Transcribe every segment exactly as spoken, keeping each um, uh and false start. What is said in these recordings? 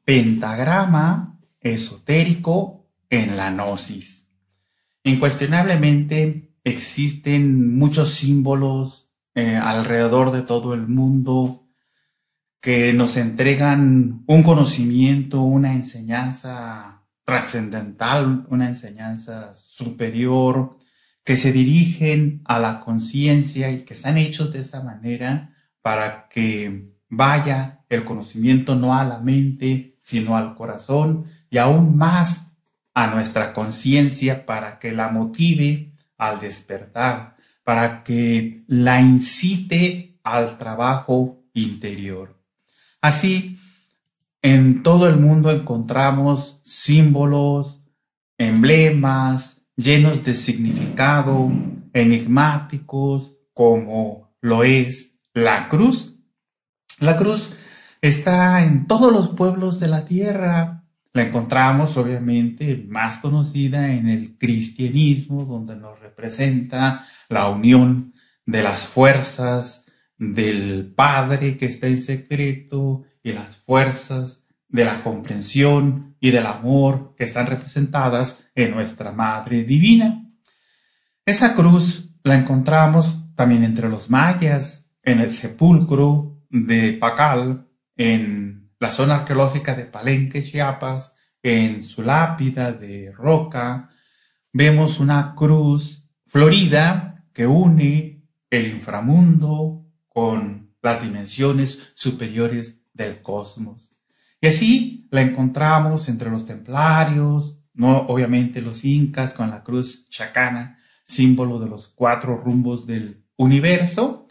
pentagrama esotérico en la gnosis. Incuestionablemente existen muchos símbolos eh, alrededor de todo el mundo que nos entregan un conocimiento, una enseñanza trascendental, una enseñanza superior, que se dirigen a la conciencia y que están hechos de esa manera para que vaya el conocimiento no a la mente, sino al corazón y aún más a nuestra conciencia para que la motive al despertar, para que la incite al trabajo interior. Así, en todo el mundo encontramos símbolos, emblemas llenos de significado, enigmáticos, como lo es la cruz. La cruz está en todos los pueblos de la tierra. La encontramos, obviamente, más conocida en el cristianismo, donde nos representa la unión de las fuerzas del Padre que está en secreto y las fuerzas de la comprensión y del amor que están representadas en nuestra Madre Divina. Esa cruz la encontramos también entre los mayas, en el sepulcro de Pacal, en la zona arqueológica de Palenque, Chiapas, en su lápida de roca. Vemos una cruz florida que une el inframundo con las dimensiones superiores del cosmos. Y así la encontramos entre los templarios, no obviamente los incas con la cruz chacana, símbolo de los cuatro rumbos del universo,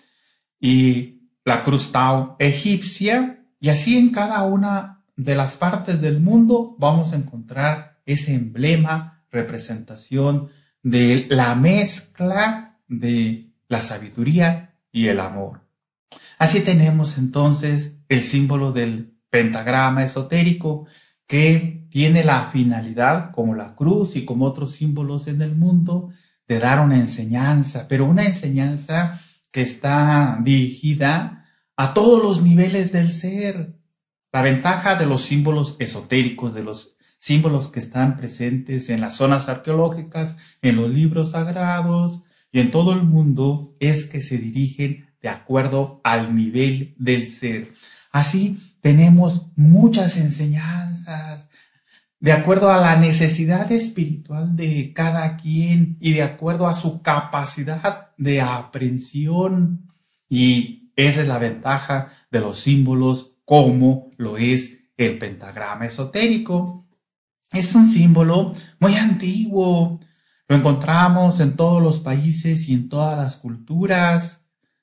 y la cruz Tao egipcia, y así en cada una de las partes del mundo vamos a encontrar ese emblema, representación de la mezcla de la sabiduría y el amor. Así tenemos entonces el símbolo del pentagrama esotérico, que tiene la finalidad, como la cruz y como otros símbolos en el mundo, de dar una enseñanza, pero una enseñanza que está dirigida a todos los niveles del ser. La ventaja de los símbolos esotéricos, de los símbolos que están presentes en las zonas arqueológicas, en los libros sagrados y en todo el mundo, es que se dirigen de acuerdo al nivel del ser. Así tenemos muchas enseñanzas de acuerdo a la necesidad espiritual de cada quien y de acuerdo a su capacidad de aprehensión. Y esa es la ventaja de los símbolos, como lo es el pentagrama esotérico. Es un símbolo muy antiguo. Lo encontramos en todos los países y en todas las culturas.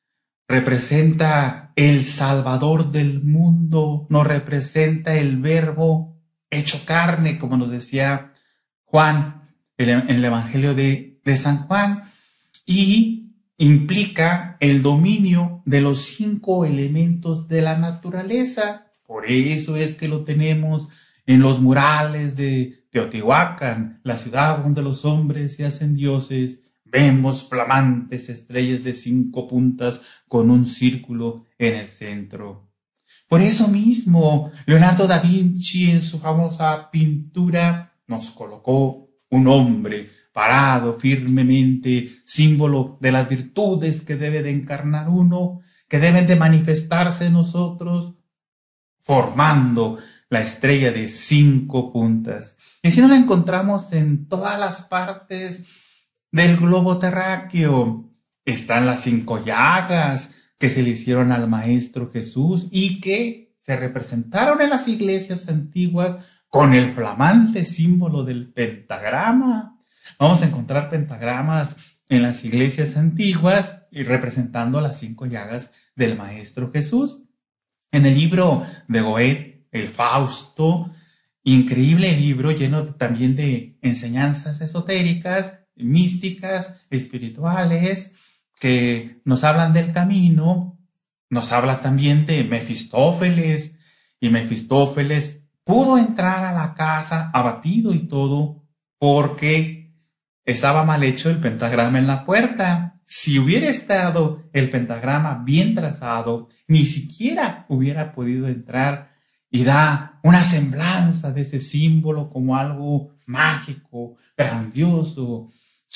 Representa el Salvador del mundo, nos representa el Verbo hecho carne, como nos decía Juan en el Evangelio de, de San Juan, y implica el dominio de los cinco elementos de la naturaleza. Por eso es que lo tenemos en los murales de Teotihuacán, la ciudad donde los hombres se hacen dioses. Vemos flamantes estrellas de cinco puntas con un círculo en el centro. Por eso mismo, Leonardo da Vinci en su famosa pintura nos colocó un hombre parado firmemente, símbolo de las virtudes que debe de encarnar uno, que deben de manifestarse en nosotros, formando la estrella de cinco puntas. Y así nos la encontramos en todas las partes del globo terráqueo. Están las cinco llagas que se le hicieron al Maestro Jesús y que se representaron en las iglesias antiguas con el flamante símbolo del pentagrama. Vamos a encontrar pentagramas en las iglesias antiguas y representando las cinco llagas del Maestro Jesús. En el libro de Goethe, el Fausto, increíble libro lleno también de enseñanzas esotéricas, místicas, espirituales, que nos hablan del camino. Nos habla también de Mefistófeles, y Mefistófeles pudo entrar a la casa abatido y todo porque estaba mal hecho el pentagrama en la puerta. Si hubiera estado el pentagrama bien trazado, ni siquiera hubiera podido entrar, y da una semblanza de ese símbolo como algo mágico, grandioso,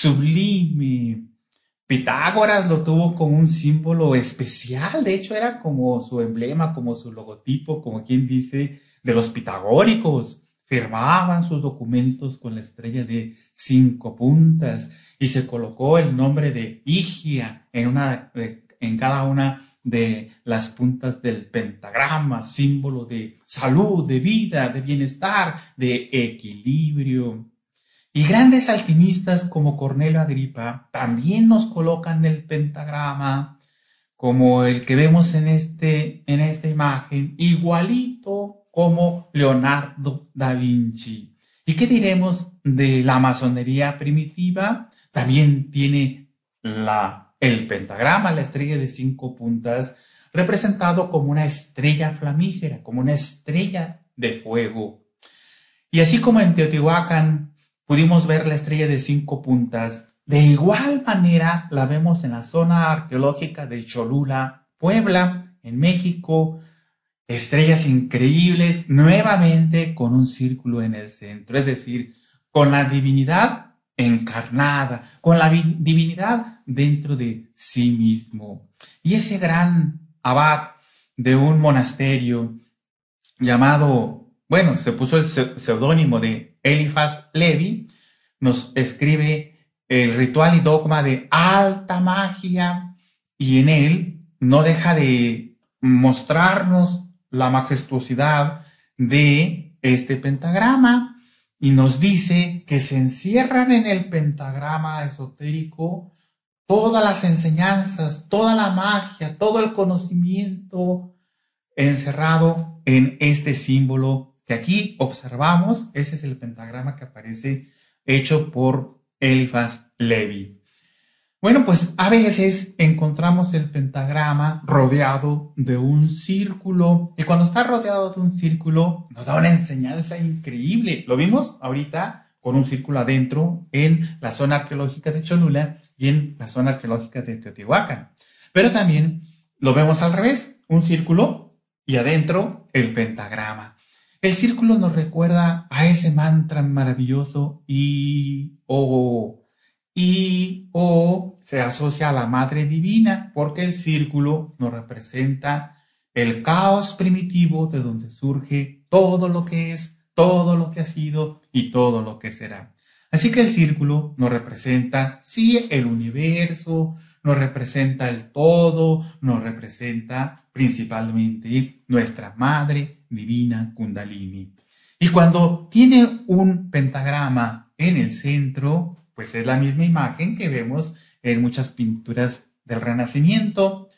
sublime. Pitágoras lo tuvo como un símbolo especial, de hecho era como su emblema, como su logotipo, como quien dice, de los pitagóricos. Firmaban sus documentos con la estrella de cinco puntas y se colocó el nombre de Higia en, una, en cada una de las puntas del pentagrama, símbolo de salud, de vida, de bienestar, de equilibrio. Y grandes alquimistas como Cornelio Agripa también nos colocan el pentagrama, como el que vemos en, este, en esta imagen, igualito como Leonardo da Vinci. ¿Y qué diremos de la masonería primitiva? También tiene la, el pentagrama, la estrella de cinco puntas, representado como una estrella flamígera, como una estrella de fuego. Y así como en Teotihuacán pudimos ver la estrella de cinco puntas, de igual manera la vemos en la zona arqueológica de Cholula, Puebla, en México. Estrellas increíbles, nuevamente con un círculo en el centro, es decir, con la divinidad encarnada, con la divinidad dentro de sí mismo. Y ese gran abad de un monasterio llamado, bueno, se puso el seudónimo de Eliphas Levi, nos escribe el ritual y dogma de alta magia, y en él no deja de mostrarnos la majestuosidad de este pentagrama y nos dice que se encierran en el pentagrama esotérico todas las enseñanzas, toda la magia, todo el conocimiento encerrado en este símbolo que aquí observamos. Ese es el pentagrama que aparece hecho por Eliphas Levi. Bueno, pues a veces encontramos el pentagrama rodeado de un círculo, y cuando está rodeado de un círculo nos da una enseñanza increíble. Lo vimos ahorita con un círculo adentro en la zona arqueológica de Cholula y en la zona arqueológica de Teotihuacán. Pero también lo vemos al revés, un círculo y adentro el pentagrama. El círculo nos recuerda a ese mantra maravilloso y o y o se asocia a la Madre Divina, porque el círculo nos representa el caos primitivo de donde surge todo lo que es, todo lo que ha sido y todo lo que será. Así que el círculo nos representa, sí, el universo, nos representa el todo, nos representa principalmente nuestra Madre Divina Kundalini. Y cuando tiene un pentagrama en el centro, pues es la misma imagen que vemos en muchas pinturas del Renacimiento,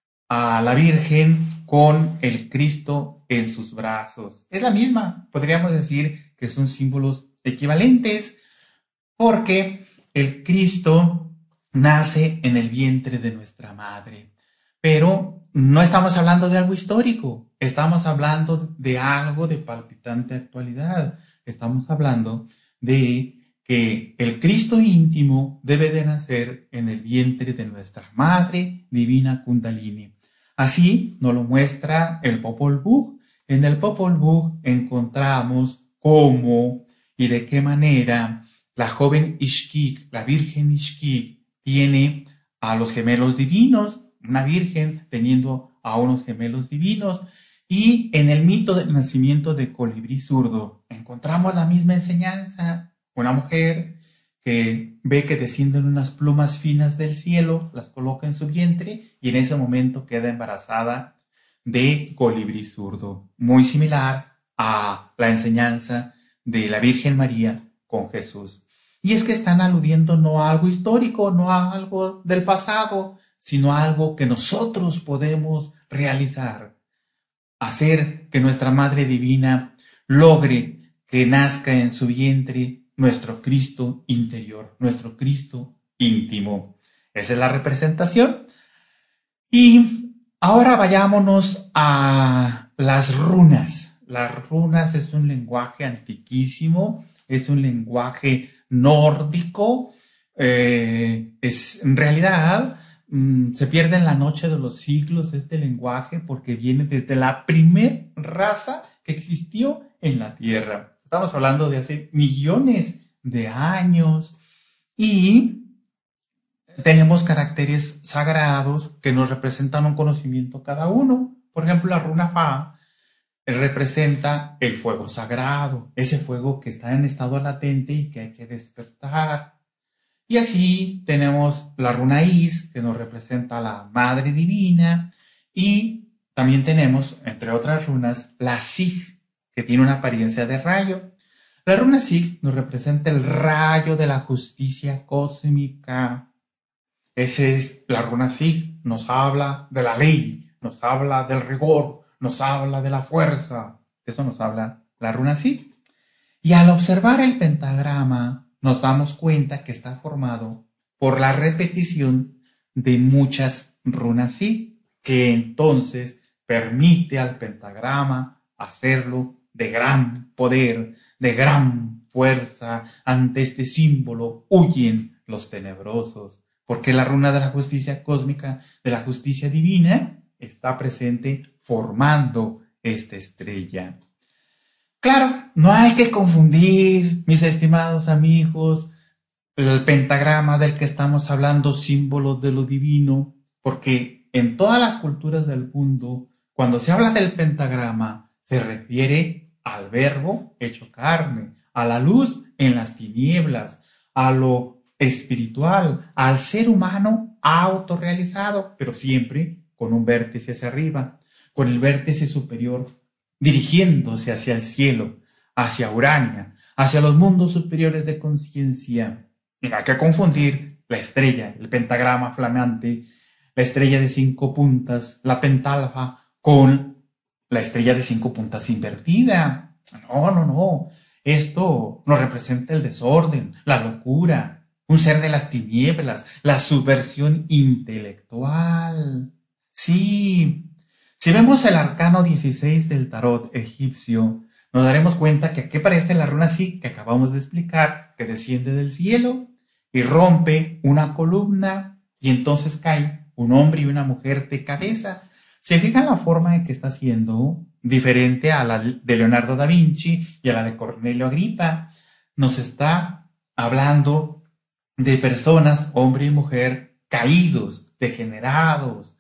a la Virgen con el Cristo en sus brazos. Es la misma, podríamos decir que son símbolos equivalentes, porque el Cristo nace en el vientre de nuestra madre. Pero no estamos hablando de algo histórico, estamos hablando de algo de palpitante actualidad. Estamos hablando de que el Cristo íntimo debe de nacer en el vientre de nuestra Madre Divina Kundalini. Así nos lo muestra el Popol Vuh. En el Popol Vuh encontramos cómo y de qué manera la joven Ixquic, la Virgen Ixquic, tiene a los gemelos divinos, una virgen teniendo a unos gemelos divinos. Y en el mito del nacimiento de Colibrí Zurdo encontramos la misma enseñanza. Una mujer que ve que descienden unas plumas finas del cielo, las coloca en su vientre y en ese momento queda embarazada de Colibrí Zurdo. Muy similar a la enseñanza de la Virgen María con Jesús. Y es que están aludiendo no a algo histórico, no a algo del pasado, sino a algo que nosotros podemos realizar. Hacer que nuestra Madre Divina logre que nazca en su vientre nuestro Cristo interior, nuestro Cristo íntimo. Esa es la representación. Y ahora vayámonos a las runas. Las runas es un lenguaje antiquísimo, es un lenguaje nórdico. Eh, es, en realidad mmm, se pierde en la noche de los siglos este lenguaje porque viene desde la primer raza que existió en la Tierra. Estamos hablando de hace millones de años y tenemos caracteres sagrados que nos representan un conocimiento cada uno. Por ejemplo, la runa Fa representa el fuego sagrado, ese fuego que está en estado latente y que hay que despertar. Y así tenemos la runa Is, que nos representa a la Madre Divina, y también tenemos, entre otras runas, la Sig, que tiene una apariencia de rayo. La runa Sig nos representa el rayo de la justicia cósmica. Esa es la runa Sig, nos habla de la ley, nos habla del rigor, nos habla de la fuerza. De eso nos habla la runa Sig. Y al observar el pentagrama, nos damos cuenta que está formado por la repetición de muchas runas Sig, que entonces permite al pentagrama hacerlo de gran poder, de gran fuerza. Ante este símbolo huyen los tenebrosos, porque la runa de la justicia cósmica, de la justicia divina, está presente formando esta estrella. Claro, no hay que confundir, mis estimados amigos, el pentagrama del que estamos hablando, símbolo de lo divino, porque en todas las culturas del mundo, cuando se habla del pentagrama, se refiere al verbo hecho carne, a la luz en las tinieblas, a lo espiritual, al ser humano autorrealizado, pero siempre con un vértice hacia arriba, con el vértice superior dirigiéndose hacia el cielo, hacia Urania, hacia los mundos superiores de conciencia. Y no hay que confundir la estrella, el pentagrama flamante, la estrella de cinco puntas, la pentalfa, con la estrella de cinco puntas invertida. No, no, no. Esto nos representa el desorden, la locura, un ser de las tinieblas, la subversión intelectual. Sí. Si vemos el arcano dieciséis del tarot egipcio, nos daremos cuenta que aquí aparece la runa Sig que acabamos de explicar, que desciende del cielo y rompe una columna y entonces cae un hombre y una mujer de cabeza. Se fijan la forma en que está siendo diferente a la de Leonardo da Vinci y a la de Cornelio Agripa. Nos está hablando de personas, hombre y mujer, caídos, degenerados,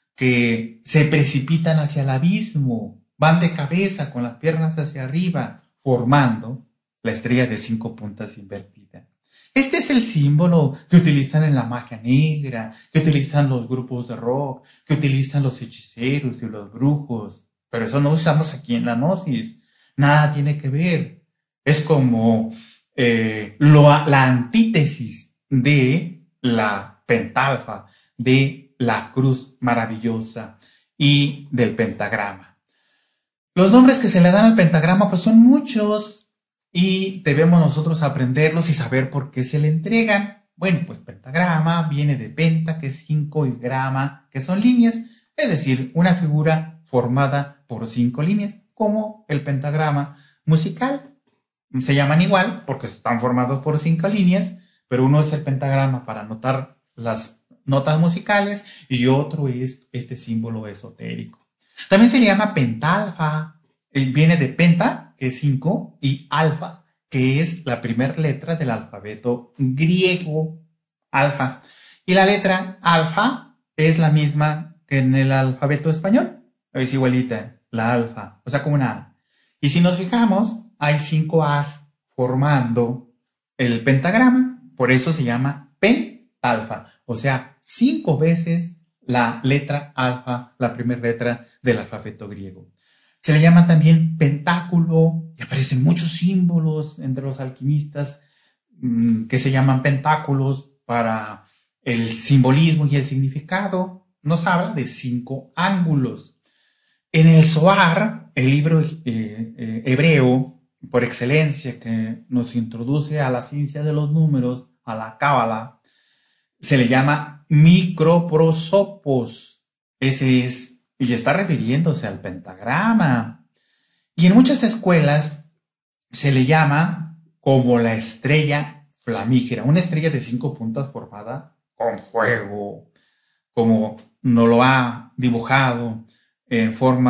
que se precipitan hacia el abismo, van de cabeza con las piernas hacia arriba, formando la estrella de cinco puntas invertida. Este es el símbolo que utilizan en la magia negra, que utilizan los grupos de rock, que utilizan los hechiceros y los brujos. Pero eso no usamos aquí en la Gnosis. Nada tiene que ver. Es como eh, lo, la antítesis de la pentalfa, de la cruz maravillosa y del pentagrama. Los nombres que se le dan al pentagrama pues son muchos y debemos nosotros aprenderlos y saber por qué se le entregan. Bueno, pues pentagrama viene de penta, que es cinco, y grama, que son líneas, es decir, una figura formada por cinco líneas, como el pentagrama musical. Se llaman igual porque están formados por cinco líneas, pero uno es el pentagrama para notar las notas musicales y otro es este símbolo esotérico. También se le llama pentalfa, viene de penta, que es cinco, y alfa, que es la primera letra del alfabeto griego, alfa. Y la letra alfa es la misma que en el alfabeto español, es igualita, la alfa, o sea, como una A. Y si nos fijamos, hay cinco A's formando el pentagrama, por eso se llama pentalfa, o sea, cinco veces la letra alfa, la primera letra del alfabeto griego. Se le llama también pentáculo, y aparecen muchos símbolos entre los alquimistas mmm, que se llaman pentáculos para el simbolismo y el significado. Nos habla de cinco ángulos. En el Zohar, el libro eh, eh, hebreo por excelencia que nos introduce a la ciencia de los números, a la cábala, se le llama microprosopos. Ese es, y está refiriéndose al pentagrama. Y en muchas escuelas se le llama como la estrella flamígera, una estrella de cinco puntas formada con fuego, como nos lo ha dibujado en forma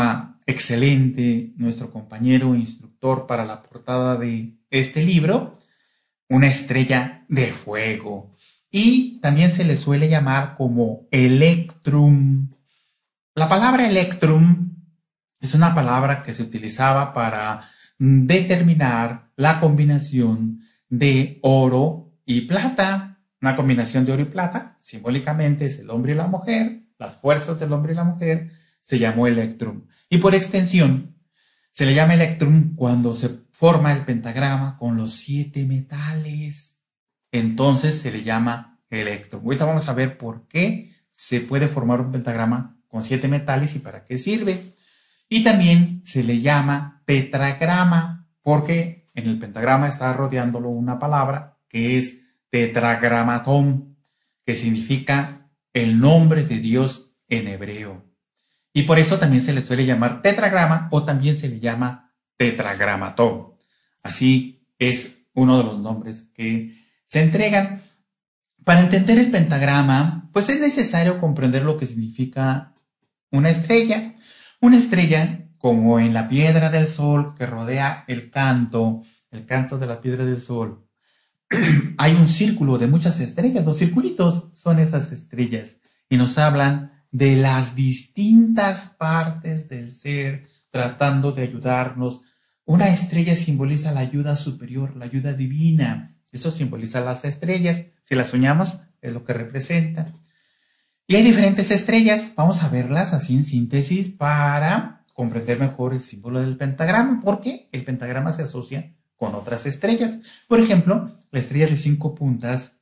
excelente nuestro compañero instructor para la portada de este libro, una estrella de fuego. Y también se le suele llamar como electrum. La palabra electrum es una palabra que se utilizaba para determinar la combinación de oro y plata. Una combinación de oro y plata, simbólicamente es el hombre y la mujer, las fuerzas del hombre y la mujer, se llamó electrum. Y por extensión, se le llama electrum cuando se forma el pentagrama con los siete metales. Entonces se le llama electrum. Ahorita vamos a ver por qué se puede formar un pentagrama con siete metales y para qué sirve. Y también se le llama tetragrama porque en el pentagrama está rodeándolo una palabra que es tetragramatón, que significa el nombre de Dios en hebreo. Y por eso también se le suele llamar tetragrama o también se le llama tetragramatón. Así es uno de los nombres que se entregan. Para entender el pentagrama, pues es necesario comprender lo que significa una estrella. Una estrella, como en la piedra del sol que rodea el canto, el canto de la piedra del sol, hay un círculo de muchas estrellas, los circulitos son esas estrellas y nos hablan de las distintas partes del ser tratando de ayudarnos. Una estrella simboliza la ayuda superior, la ayuda divina. Eso simboliza las estrellas. Si las soñamos, es lo que representa. Y hay diferentes estrellas. Vamos a verlas así en síntesis para comprender mejor el símbolo del pentagrama, porque el pentagrama se asocia con otras estrellas. Por ejemplo, la estrella de cinco puntas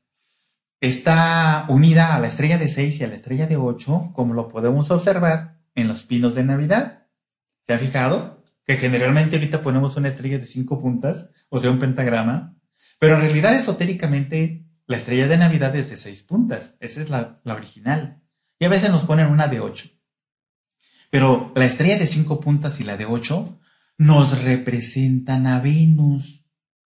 está unida a la estrella de seis y a la estrella de ocho, como lo podemos observar en los pinos de Navidad. ¿Se ha fijado? Que generalmente ahorita ponemos una estrella de cinco puntas, o sea, un pentagrama, pero en realidad esotéricamente la estrella de Navidad es de seis puntas. Esa es la, la original. Y a veces nos ponen una de ocho. Pero la estrella de cinco puntas y la de ocho nos representan a Venus,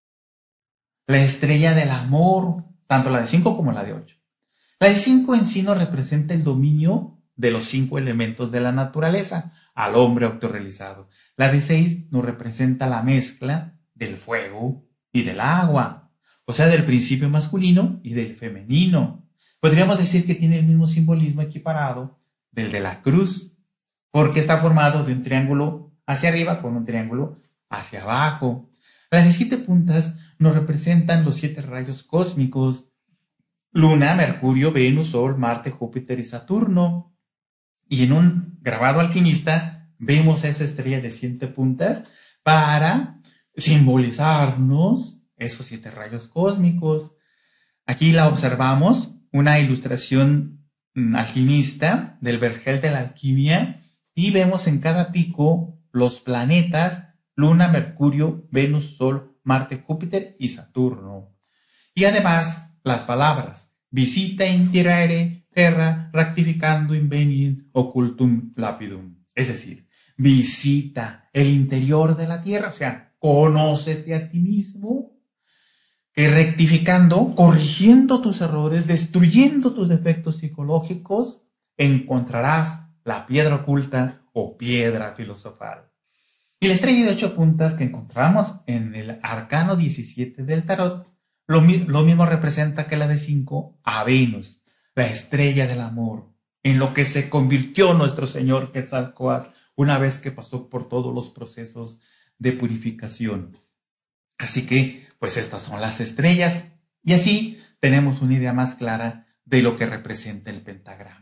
la estrella del amor, tanto la de cinco como la de ocho. La de cinco en sí nos representa el dominio de los cinco elementos de la naturaleza, al hombre autorrealizado. La de seis nos representa la mezcla del fuego y del agua, o sea, del principio masculino y del femenino. Podríamos decir que tiene el mismo simbolismo equiparado del de la cruz, porque está formado de un triángulo hacia arriba con un triángulo hacia abajo. Las de siete puntas nos representan los siete rayos cósmicos: Luna, Mercurio, Venus, Sol, Marte, Júpiter y Saturno. Y en un grabado alquimista vemos esa estrella de siete puntas para simbolizarnos esos siete rayos cósmicos. Aquí la observamos, una ilustración alquimista del vergel de la alquimia, y vemos en cada pico los planetas Luna, Mercurio, Venus, Sol, Marte, Júpiter y Saturno. Y además las palabras visita interiore terra rectificando invenit occultum lapidum. Es decir, visita el interior de la tierra, o sea, conócete a ti mismo, que rectificando, corrigiendo tus errores, destruyendo tus defectos psicológicos, encontrarás la piedra oculta o piedra filosofal. Y la estrella de ocho puntas que encontramos en el arcano diecisiete del tarot, lo, lo mismo representa que la de cinco a Venus, la estrella del amor, en lo que se convirtió nuestro Señor Quetzalcóatl una vez que pasó por todos los procesos de purificación. Así que, pues estas son las estrellas, y así tenemos una idea más clara de lo que representa el pentagrama.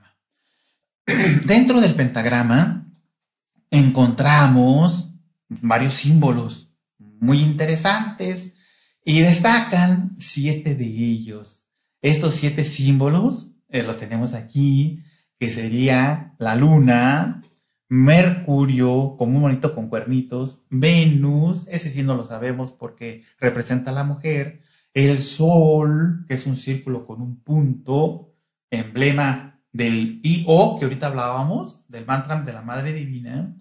Dentro del pentagrama encontramos varios símbolos muy interesantes y destacan siete de ellos. Estos siete símbolos eh, los tenemos aquí, que sería la luna, Mercurio, como un monito con cuernitos, Venus, ese sí no lo sabemos porque representa a la mujer, el sol, que es un círculo con un punto, emblema del I O, que ahorita hablábamos, del mantra de la Madre Divina,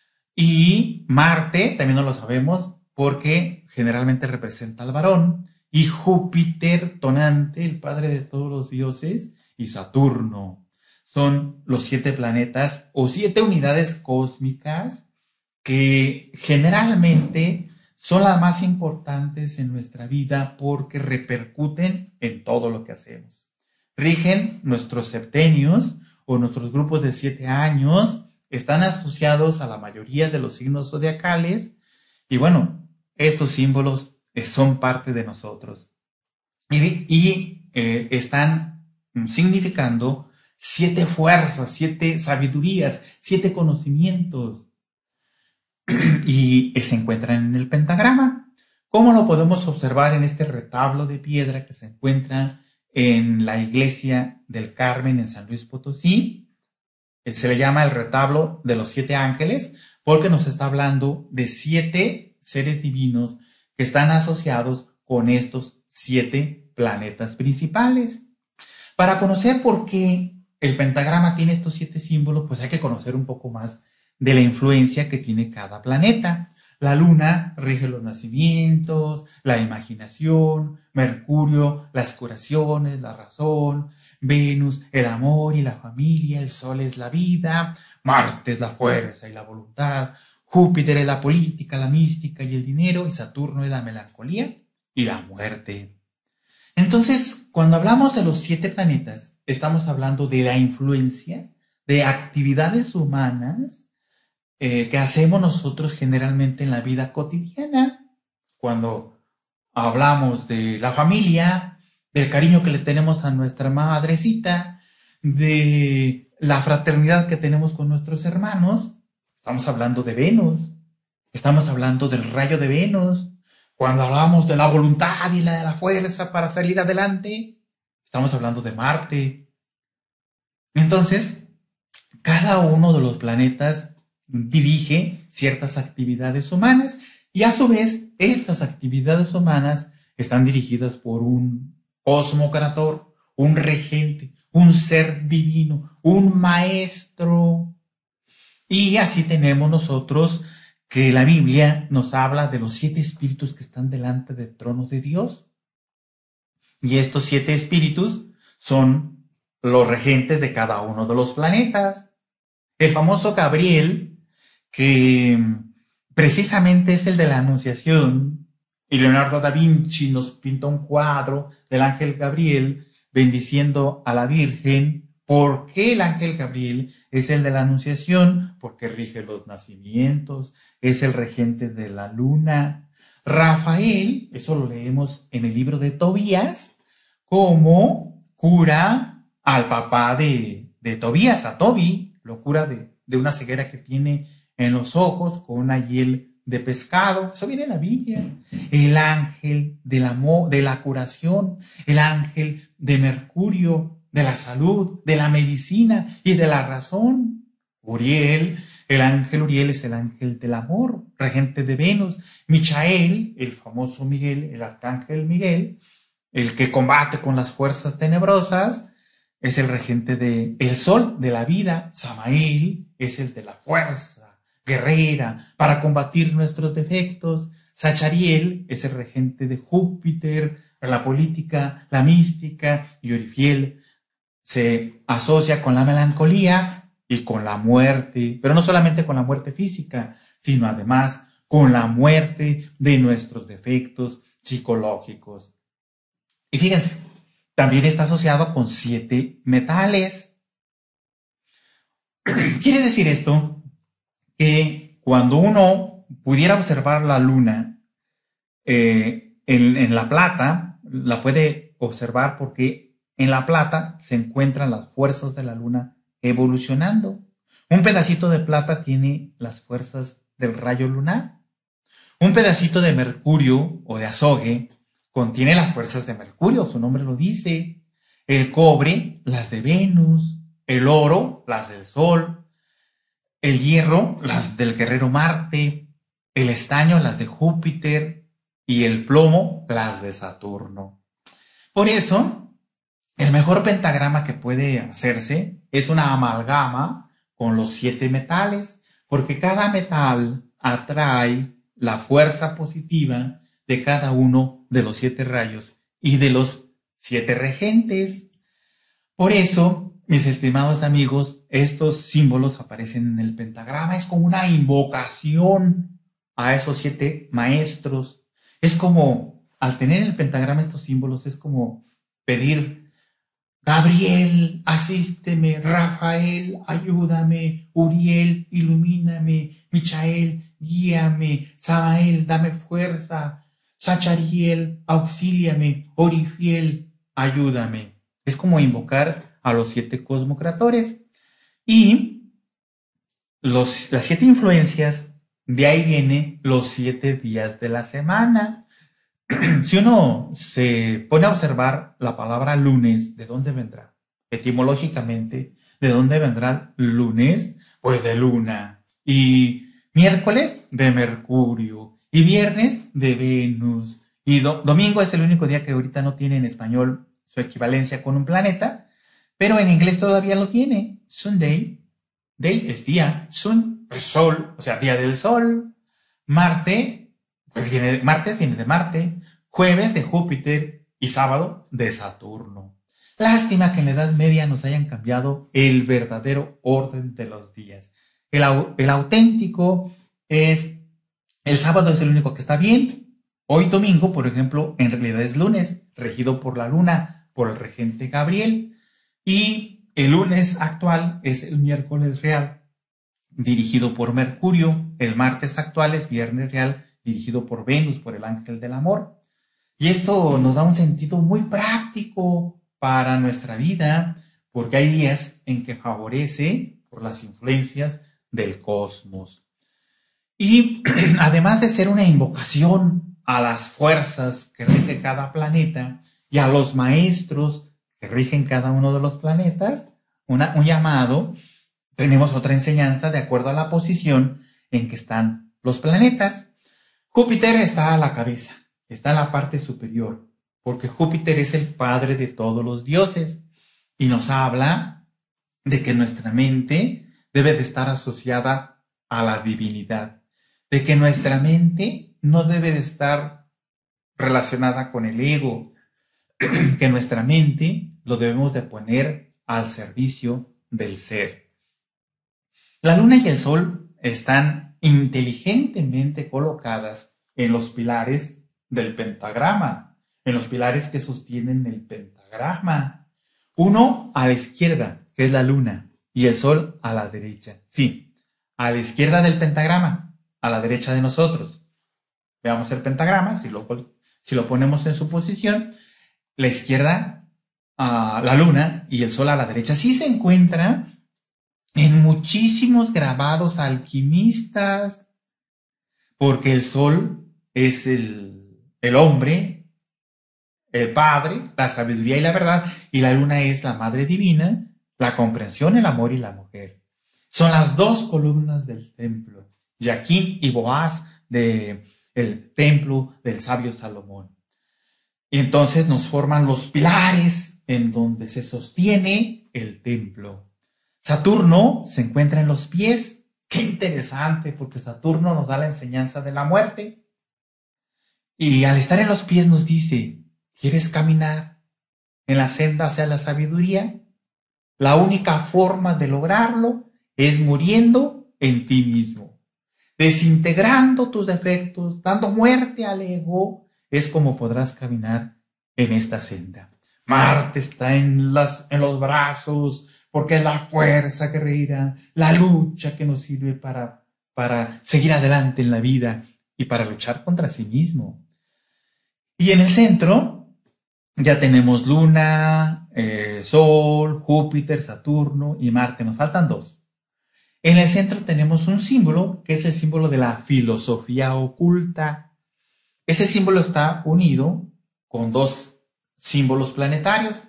y Marte, también no lo sabemos, porque generalmente representa al varón, y Júpiter, tonante, el padre de todos los dioses, y Saturno. Son los siete planetas o siete unidades cósmicas que generalmente son las más importantes en nuestra vida porque repercuten en todo lo que hacemos. Rigen nuestros septenios o nuestros grupos de siete años, están asociados a la mayoría de los signos zodiacales y bueno, estos símbolos son parte de nosotros y, y eh, están significando siete fuerzas, siete sabidurías, siete conocimientos y se encuentran en el pentagrama. ¿Cómo lo podemos observar en este retablo de piedra que se encuentra en la iglesia del Carmen en San Luis Potosí? Se le llama el retablo de los siete ángeles porque nos está hablando de siete seres divinos que están asociados con estos siete planetas principales. Para conocer por qué el pentagrama tiene estos siete símbolos, pues hay que conocer un poco más de la influencia que tiene cada planeta. La luna rige los nacimientos, la imaginación, Mercurio, las curaciones, la razón, Venus, el amor y la familia, el Sol es la vida, Marte es la fuerza y la voluntad, Júpiter es la política, la mística y el dinero, y Saturno es la melancolía y la muerte. Entonces, cuando hablamos de los siete planetas, estamos hablando de la influencia de actividades humanas eh, que hacemos nosotros generalmente en la vida cotidiana. Cuando hablamos de la familia, del cariño que le tenemos a nuestra madrecita, de la fraternidad que tenemos con nuestros hermanos, estamos hablando de Venus, estamos hablando del rayo de Venus. Cuando hablamos de la voluntad y la de la fuerza para salir adelante, estamos hablando de Marte. Entonces, cada uno de los planetas dirige ciertas actividades humanas y a su vez estas actividades humanas están dirigidas por un cosmocrator, un regente, un ser divino, un maestro. Y así tenemos nosotros que la Biblia nos habla de los siete espíritus que están delante del trono de Dios. Y estos siete espíritus son los regentes de cada uno de los planetas. El famoso Gabriel, que precisamente es el de la Anunciación, y Leonardo da Vinci nos pintó un cuadro del ángel Gabriel bendiciendo a la Virgen. ¿Por qué el ángel Gabriel es el de la Anunciación? Porque rige los nacimientos, es el regente de la luna. Rafael, eso lo leemos en el libro de Tobías, como cura al papá de, de Tobías, a Tobi, lo cura de, de una ceguera que tiene en los ojos con una hiel de pescado. Eso viene en la Biblia. El ángel del amor, de la curación, el ángel de Mercurio, de la salud, de la medicina y de la razón. Uriel, el ángel Uriel es el ángel del amor, regente de Venus. Michael, el famoso Miguel, el arcángel Miguel, el que combate con las fuerzas tenebrosas, es el regente de el sol de la vida. Samael es el de la fuerza guerrera para combatir nuestros defectos. Sachariel es el regente de Júpiter, la política, la mística, y Orifiel se asocia con la melancolía y con la muerte, pero no solamente con la muerte física, sino además con la muerte de nuestros defectos psicológicos. Y fíjense, también está asociado con siete metales. Quiere decir esto que cuando uno pudiera observar la luna eh, en, en la plata, la puede observar porque en la plata se encuentran las fuerzas de la luna evolucionando. Un pedacito de plata tiene las fuerzas del rayo lunar. Un pedacito de mercurio o de azogue contiene las fuerzas de Mercurio, su nombre lo dice. El cobre, las de Venus. El oro, las del Sol. El hierro, las del guerrero Marte. El estaño, las de Júpiter. Y el plomo, las de Saturno. Por eso, el mejor pentagrama que puede hacerse es una amalgama con los siete metales, porque cada metal atrae la fuerza positiva de cada uno de los siete rayos y de los siete regentes. Por eso, mis estimados amigos, estos símbolos aparecen en el pentagrama. Es como una invocación a esos siete maestros. Es como, al tener el pentagrama estos símbolos, es como pedir: Gabriel, asísteme; Rafael, ayúdame; Uriel, ilumíname; Michael, guíame; Samael, dame fuerza; Sachariel, auxíliame; Orifiel, ayúdame. Es como invocar a los siete cosmocreadores. Y los, las siete influencias, de ahí vienen los siete días de la semana. Si uno se pone a observar la palabra lunes, ¿de dónde vendrá? Etimológicamente, ¿de dónde vendrá lunes? Pues de luna. Y miércoles, de Mercurio. Y viernes, de Venus. Y do- domingo es el único día que ahorita no tiene en español su equivalencia con un planeta, pero en inglés todavía lo tiene. Sunday. Day es día. Sun es sol, o sea, día del sol. Marte, pues viene de, martes viene de Marte. Jueves de Júpiter y sábado de Saturno. Lástima que en la Edad Media nos hayan cambiado el verdadero orden de los días. El, au- el auténtico es: el sábado es el único que está bien. Hoy domingo, por ejemplo, en realidad es lunes, regido por la luna, por el regente Gabriel. Y el lunes actual es el miércoles real, dirigido por Mercurio. El martes actual es viernes real, dirigido por Venus, por el ángel del amor. Y esto nos da un sentido muy práctico para nuestra vida, porque hay días en que favorece por las influencias del cosmos. Y además de ser una invocación a las fuerzas que rige cada planeta y a los maestros que rigen cada uno de los planetas, una, un llamado, tenemos otra enseñanza de acuerdo a la posición en que están los planetas. Júpiter está a la cabeza, está en la parte superior, porque Júpiter es el padre de todos los dioses y nos habla de que nuestra mente debe de estar asociada a la divinidad, de que nuestra mente no debe de estar relacionada con el ego, que nuestra mente lo debemos de poner al servicio del ser. La luna y el sol están inteligentemente colocadas en los pilares del pentagrama, en los pilares que sostienen el pentagrama. Uno a la izquierda, que es la luna, y el sol a la derecha. Sí, a la izquierda del pentagrama, a la derecha de nosotros. Veamos el pentagrama, si lo, si lo ponemos en su posición, la izquierda, a la luna, y el sol a la derecha. Sí se encuentra en muchísimos grabados alquimistas, porque el sol es el, el hombre, el padre, la sabiduría y la verdad, y la luna es la madre divina, la comprensión, el amor y la mujer. Son las dos columnas del templo, Jaquín y Boaz, del templo del sabio Salomón. Y entonces nos forman los pilares en donde se sostiene el templo. Saturno se encuentra en los pies. Qué interesante, porque Saturno nos da la enseñanza de la muerte. Y al estar en los pies nos dice: ¿quieres caminar en la senda hacia la sabiduría? La única forma de lograrlo es muriendo en ti mismo, desintegrando tus defectos, dando muerte al ego. Es como podrás caminar en esta senda. Marte está en, las, en los brazos, porque es la fuerza guerrera, la lucha que nos sirve para, para seguir adelante en la vida y para luchar contra sí mismo. Y en el centro ya tenemos Luna, eh, Sol, Júpiter, Saturno y Marte. Nos faltan dos. En el centro tenemos un símbolo que es el símbolo de la filosofía oculta. Ese símbolo está unido con dos símbolos planetarios.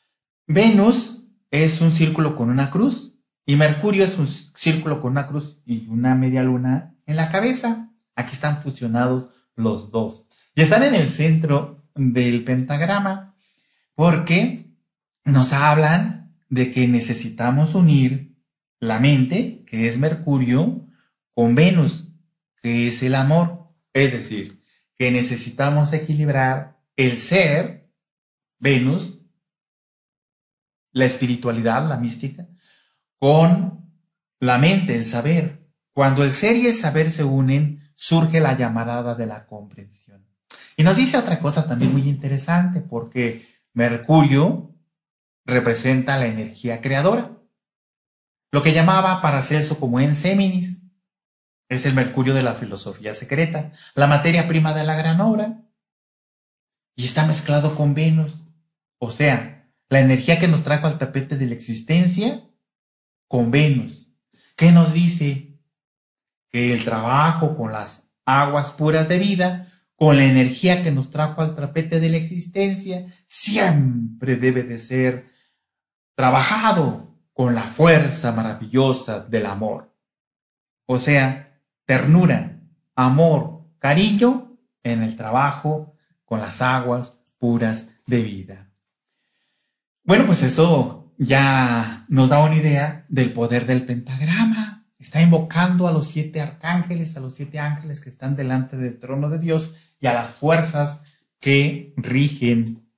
Venus es un círculo con una cruz y Mercurio es un círculo con una cruz y una media luna en la cabeza. Aquí están fusionados los dos. Y están en el centro del pentagrama porque nos hablan de que necesitamos unir la mente, que es Mercurio, con Venus, que es el amor. Es decir, que necesitamos equilibrar el ser, Venus, la espiritualidad, la mística, con la mente, el saber. Cuando el ser y el saber se unen, surge la llamarada de la comprensión. Y nos dice otra cosa también muy interesante, porque Mercurio representa la energía creadora. Lo que llamaba Paracelso como en seminis, es el Mercurio de la filosofía secreta, la materia prima de la gran obra, y está mezclado con Venus. O sea, la energía que nos trajo al tapete de la existencia con Venus. ¿Qué nos dice? Que el trabajo con las aguas puras de vida, con la energía que nos trajo al tapete de la existencia, siempre debe de ser trabajado con la fuerza maravillosa del amor. O sea, ternura, amor, cariño en el trabajo con las aguas puras de vida. Bueno, pues eso ya nos da una idea del poder del pentagrama. Está invocando a los siete arcángeles, a los siete ángeles que están delante del trono de Dios y a las fuerzas que rigen.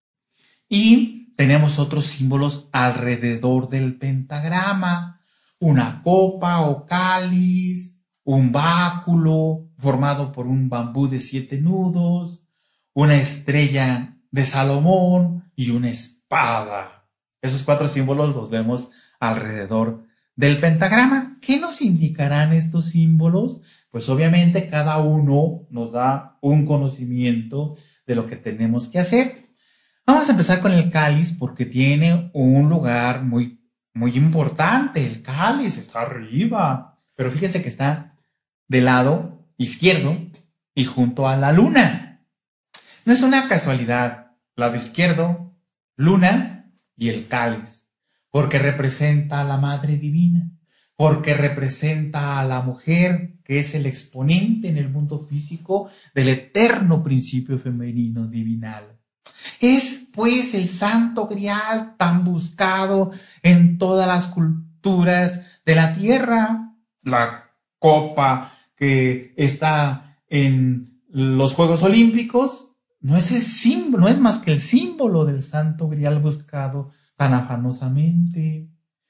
Y tenemos otros símbolos alrededor del pentagrama. Una copa o cáliz, un báculo formado por un bambú de siete nudos, una estrella de Salomón y una espada. Esos cuatro símbolos los vemos alrededor del pentagrama. ¿Qué nos indicarán estos símbolos? Pues obviamente cada uno nos da un conocimiento de lo que tenemos que hacer. Vamos a empezar con el cáliz porque tiene un lugar muy, muy importante. El cáliz está arriba, pero fíjense que está del lado izquierdo y junto a la luna. No es una casualidad, lado izquierdo, luna y el cáliz, porque representa a la Madre Divina, porque representa a la mujer que es el exponente en el mundo físico del eterno principio femenino divinal. Es pues el santo grial tan buscado en todas las culturas de la tierra. La copa que está en los Juegos Olímpicos no es el símbolo, no es más que el símbolo del santo grial buscado tan afanosamente.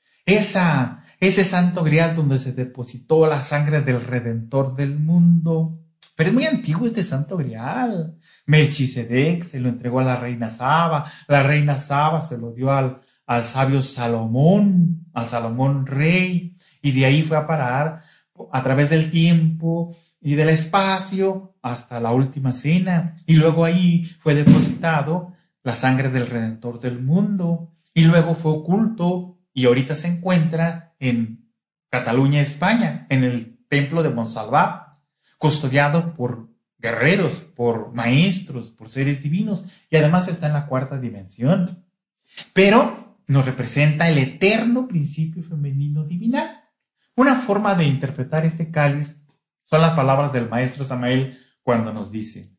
Esa, ese santo grial donde se depositó la sangre del Redentor del mundo. Pero es muy antiguo este santo grial. Melquisedec se lo entregó a la reina Saba, la reina Saba se lo dio al, al sabio Salomón, al Salomón rey, y de ahí fue a parar a través del tiempo y del espacio hasta la última cena, y luego ahí fue depositado la sangre del Redentor del mundo, y luego fue oculto, y ahorita se encuentra en Cataluña, España, en el templo de Montsalvat, custodiado por guerreros, por maestros, por seres divinos, y además está en la cuarta dimensión. Pero nos representa el eterno principio femenino divinal. Una forma de interpretar este cáliz son las palabras del maestro Samael cuando nos dice: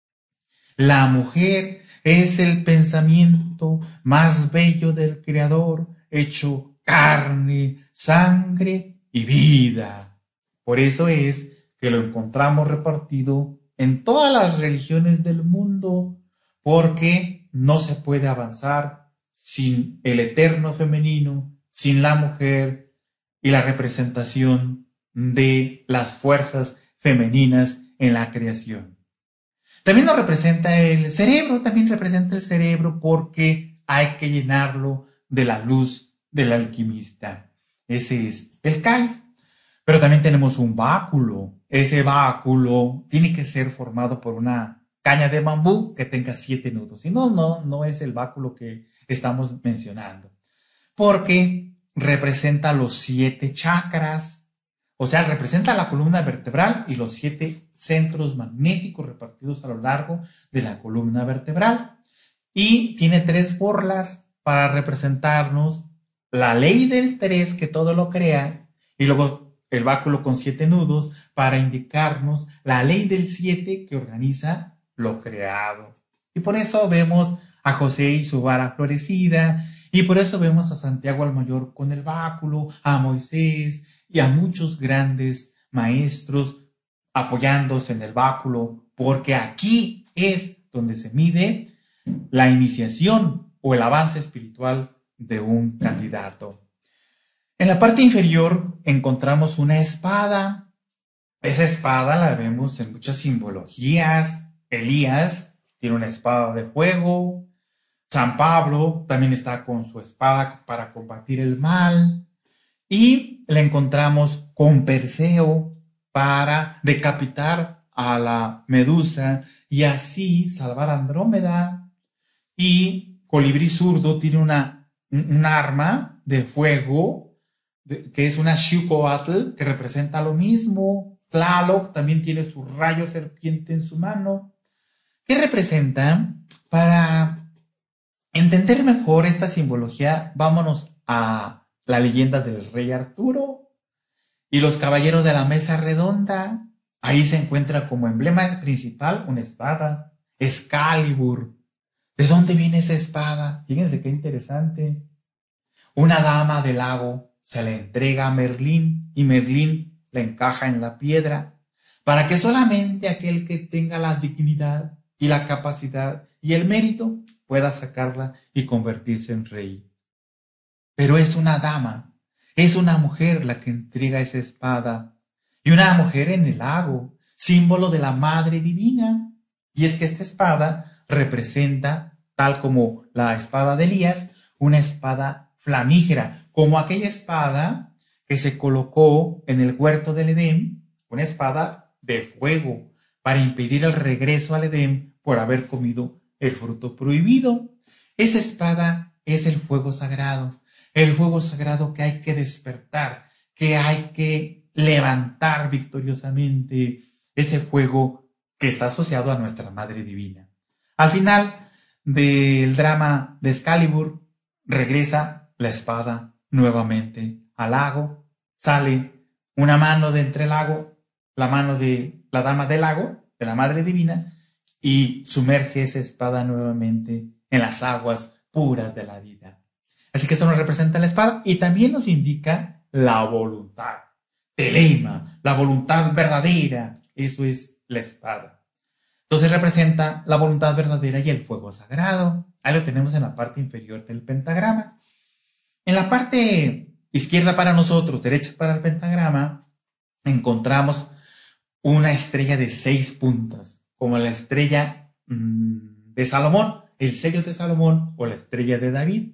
la mujer es el pensamiento más bello del Creador, hecho carne, sangre y vida. Por eso es que lo encontramos repartido en todas las religiones del mundo, porque no se puede avanzar sin el eterno femenino, sin la mujer y la representación de las fuerzas femeninas en la creación. También nos representa el cerebro, también representa el cerebro porque hay que llenarlo de la luz del alquimista. Ese es el cáliz. Pero también tenemos un báculo. Ese báculo tiene que ser formado por una caña de bambú que tenga siete nudos. Si no, no, no es el báculo que estamos mencionando. Porque representa los siete chakras. O sea, representa la columna vertebral y los siete centros magnéticos repartidos a lo largo de la columna vertebral. Y tiene tres borlas para representarnos la ley del tres que todo lo crea, y luego el báculo con siete nudos para indicarnos la ley del siete que organiza lo creado. Y por eso vemos a José y su vara florecida, y por eso vemos a Santiago el Mayor con el báculo, a Moisés y a muchos grandes maestros apoyándose en el báculo, porque aquí es donde se mide la iniciación o el avance espiritual de un candidato. En la parte inferior encontramos una espada. Esa espada la vemos en muchas simbologías. Elías tiene una espada de fuego. San Pablo también está con su espada para combatir el mal. Y la encontramos con Perseo para decapitar a la Medusa y así salvar a Andrómeda. Y Colibrí Zurdo tiene una, un arma de fuego de, que es una Xiucoatl, que representa lo mismo. Tlaloc también tiene su rayo serpiente en su mano. ¿Qué representa? Para entender mejor esta simbología, vámonos a la leyenda del rey Arturo y los caballeros de la mesa redonda. Ahí se encuentra como emblema principal una espada, Excalibur. ¿De dónde viene esa espada? Fíjense qué interesante. Una dama del lago se la entrega a Merlín y Merlín la encaja en la piedra para que solamente aquel que tenga la dignidad y la capacidad y el mérito pueda sacarla y convertirse en rey. Pero es una dama, es una mujer la que entrega esa espada, y una mujer en el lago, símbolo de la Madre Divina. Y es que esta espada representa, tal como la espada de Elías, una espada flamígera, como aquella espada que se colocó en el huerto del Edén, una espada de fuego, para impedir el regreso al Edén por haber comido el fruto prohibido. Esa espada es el fuego sagrado, el fuego sagrado que hay que despertar, que hay que levantar victoriosamente, ese fuego que está asociado a nuestra Madre Divina. Al final del drama de Excalibur, regresa la espada nuevamente al lago, sale una mano de entre el lago, la mano de la dama del lago, de la Madre Divina, y sumerge esa espada nuevamente en las aguas puras de la vida. Así que esto nos representa la espada y también nos indica la voluntad. Teleima, la voluntad verdadera, eso es la espada. Entonces representa la voluntad verdadera y el fuego sagrado. Ahí lo tenemos en la parte inferior del pentagrama. En la parte izquierda para nosotros, derecha para el pentagrama, encontramos una estrella de seis puntas, como la estrella mmm, de Salomón, el sello de Salomón o la estrella de David.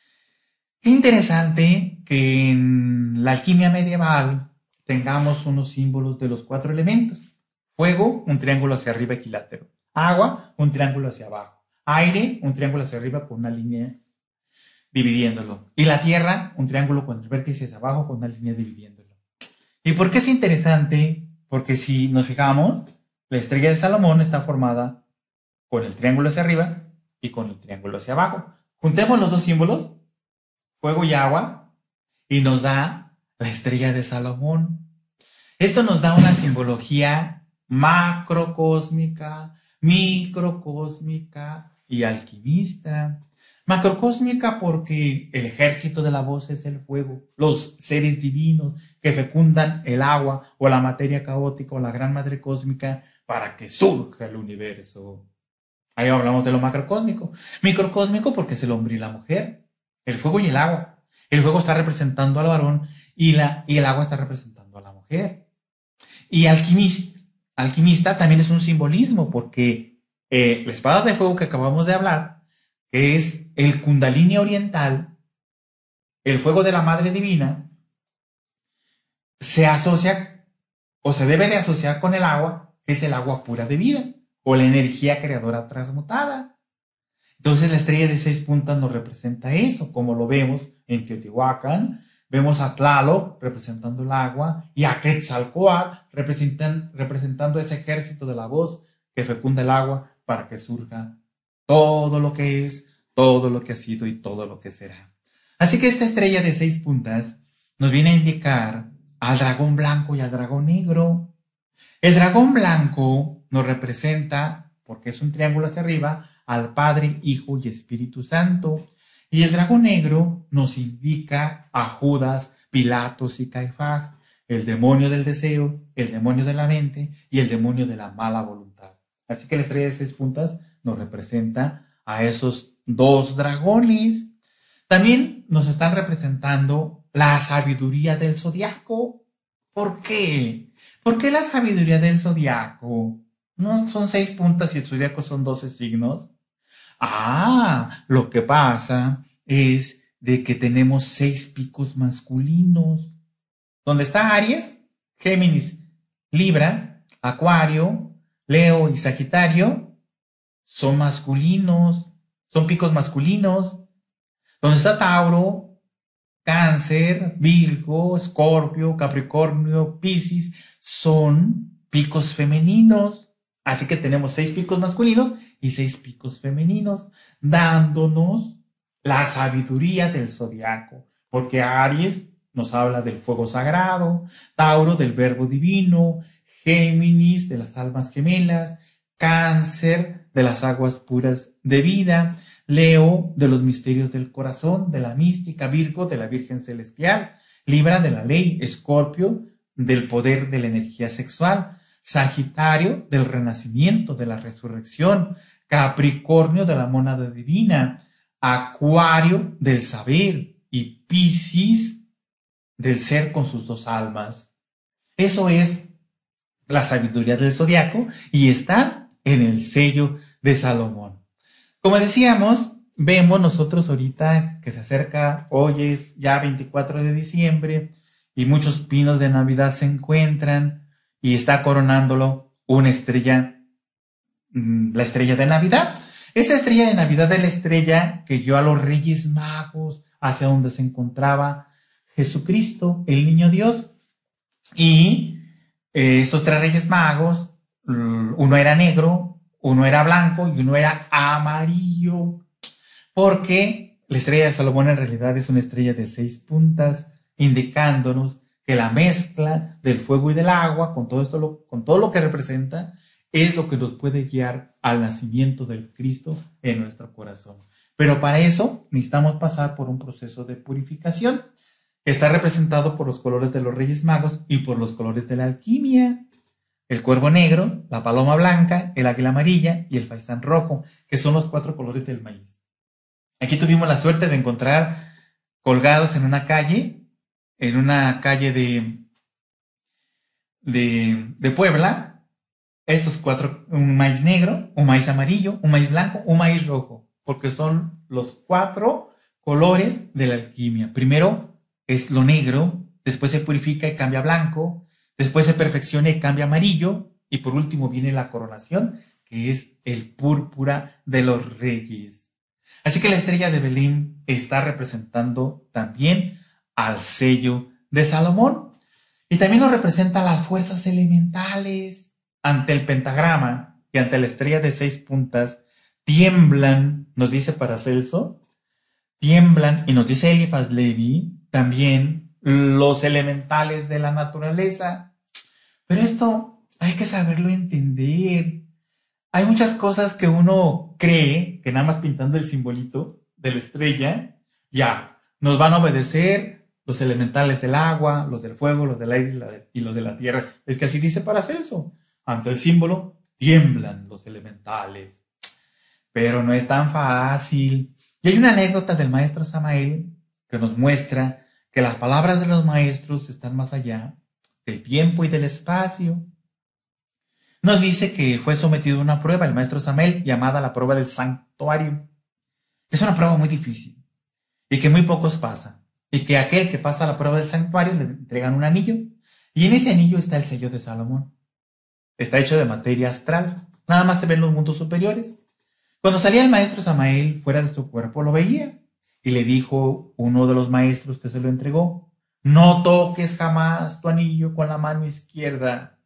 Qué interesante que en la alquimia medieval tengamos unos símbolos de los cuatro elementos. Fuego, un triángulo hacia arriba equilátero. Agua, un triángulo hacia abajo. Aire, un triángulo hacia arriba con una línea dividiéndolo. Y la tierra, un triángulo con el vértice hacia abajo con una línea dividiéndolo. ¿Y por qué es interesante? Porque si nos fijamos, la estrella de Salomón está formada con el triángulo hacia arriba y con el triángulo hacia abajo. Juntemos los dos símbolos, fuego y agua, y nos da la estrella de Salomón. Esto nos da una simbología macrocósmica, microcósmica y alquimista. Macrocósmica porque el ejército de la voz es el fuego, los seres divinos que fecundan el agua o la materia caótica o la gran madre cósmica para que surja el universo. Ahí hablamos de lo macrocósmico. Microcósmico porque es el hombre y la mujer, el fuego y el agua. El fuego está representando al varón y, la, y el agua está representando a la mujer. Y alquimista, alquimista también es un simbolismo porque eh, la espada de fuego que acabamos de hablar, que es el Kundalini oriental, el fuego de la Madre Divina, se asocia o se debe de asociar con el agua, que es el agua pura de vida, o la energía creadora transmutada. Entonces la estrella de seis puntas nos representa eso, como lo vemos en Teotihuacán. Vemos a Tlaloc representando el agua y a Quetzalcóatl representan, representando ese ejército de la voz que fecunda el agua para que surja todo lo que es, todo lo que ha sido y todo lo que será. Así que esta estrella de seis puntas nos viene a indicar al dragón blanco y al dragón negro. El dragón blanco nos representa, porque es un triángulo hacia arriba, al Padre, Hijo y Espíritu Santo. Y el dragón negro nos indica a Judas, Pilatos y Caifás, el demonio del deseo, el demonio de la mente y el demonio de la mala voluntad. Así que la estrella de seis puntas nos representa a esos dos dragones. También nos están representando la sabiduría del zodiaco. ¿Por qué? ¿Por qué la sabiduría del zodiaco? ¿No son seis puntas y el zodiaco son doce signos? Ah, lo que pasa es de que tenemos seis picos masculinos. ¿Dónde está Aries, Géminis, Libra, Acuario, Leo y Sagitario? Son masculinos, son picos masculinos. ¿Dónde está Tauro, Cáncer, Virgo, Escorpio, Capricornio, Piscis? Son picos femeninos. Así que tenemos seis picos masculinos y seis picos femeninos, dándonos la sabiduría del zodiaco. Porque Aries nos habla del fuego sagrado, Tauro del verbo divino, Géminis de las almas gemelas, Cáncer de las aguas puras de vida, Leo de los misterios del corazón, de la mística, Virgo de la Virgen celestial, Libra de la ley, Escorpio del poder de la energía sexual, Sagitario del renacimiento, de la resurrección, Capricornio de la mónada divina, Acuario del saber y Piscis del ser con sus dos almas. Eso es la sabiduría del zodiaco y está en el sello de Salomón. Como decíamos, vemos nosotros ahorita que se acerca, hoy es ya veinticuatro de diciembre y muchos pinos de Navidad se encuentran y está coronándolo una estrella, la estrella de Navidad. Esa estrella de Navidad es la estrella que guió a los Reyes Magos hacia donde se encontraba Jesucristo, el niño Dios. Y eh, estos tres Reyes Magos, uno era negro, uno era blanco y uno era amarillo, porque la estrella de Salomón en realidad es una estrella de seis puntas, indicándonos que la mezcla del fuego y del agua, con todo esto, lo, con todo lo que representa, es lo que nos puede guiar al nacimiento del Cristo en nuestro corazón. Pero para eso necesitamos pasar por un proceso de purificación, que está representado por los colores de los Reyes Magos y por los colores de la alquimia. El cuervo negro, la paloma blanca, el águila amarilla y el faisán rojo, que son los cuatro colores del maíz. Aquí tuvimos la suerte de encontrar colgados en una calle, en una calle de, de, de Puebla, estos cuatro, un maíz negro, un maíz amarillo, un maíz blanco, un maíz rojo, porque son los cuatro colores de la alquimia. Primero es lo negro, después se purifica y cambia a blanco, después se perfecciona y cambia a amarillo, y por último viene la coronación, que es el púrpura de los reyes. Así que la estrella de Belén está representando también al sello de Salomón, y también nos representa las fuerzas elementales. Ante el pentagrama y ante la estrella de seis puntas, tiemblan, nos dice Paracelso, tiemblan, y nos dice Eliphas Levi, también los elementales de la naturaleza. Pero esto hay que saberlo entender. Hay muchas cosas que uno cree que nada más pintando el simbolito de la estrella, ya, nos van a obedecer los elementales del agua, los del fuego, los del aire y los de la tierra. Es que así dice Paracelso. Ante el símbolo tiemblan los elementales. Pero no es tan fácil. Y hay una anécdota del maestro Samael que nos muestra que las palabras de los maestros están más allá del tiempo y del espacio. Nos dice que fue sometido a una prueba el maestro Samael llamada la prueba del santuario. Es una prueba muy difícil y que muy pocos pasan. Y que aquel que pasa la prueba del santuario le entregan un anillo. Y en ese anillo está el sello de Salomón. Está hecho de materia astral. Nada más se ven los mundos superiores. Cuando salía el maestro Samael fuera de su cuerpo, lo veía. Y le dijo uno de los maestros que se lo entregó: no toques jamás tu anillo con la mano izquierda.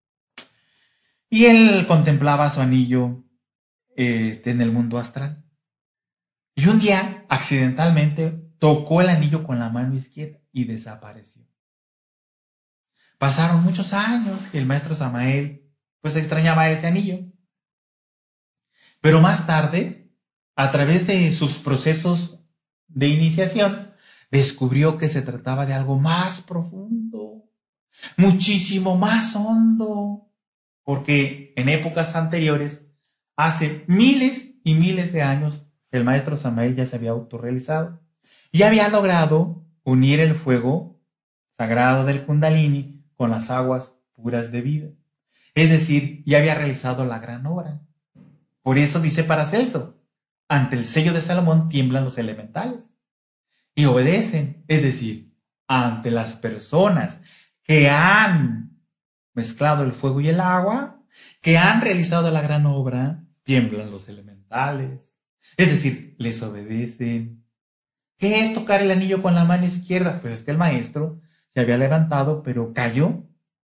Y él contemplaba su anillo este, en el mundo astral. Y un día, accidentalmente, tocó el anillo con la mano izquierda y desapareció. Pasaron muchos años y el maestro Samael pues extrañaba ese anillo. Pero más tarde, a través de sus procesos de iniciación, descubrió que se trataba de algo más profundo, muchísimo más hondo, porque en épocas anteriores, hace miles y miles de años, el maestro Samael ya se había autorrealizado y había logrado unir el fuego sagrado del Kundalini con las aguas puras de vida. Es decir, ya había realizado la gran obra. Por eso dice Paracelso, ante el sello de Salomón tiemblan los elementales y obedecen. Es decir, ante las personas que han mezclado el fuego y el agua, que han realizado la gran obra, tiemblan los elementales. Es decir, les obedecen. ¿Qué es tocar el anillo con la mano izquierda? Pues es que el maestro se había levantado, pero cayó.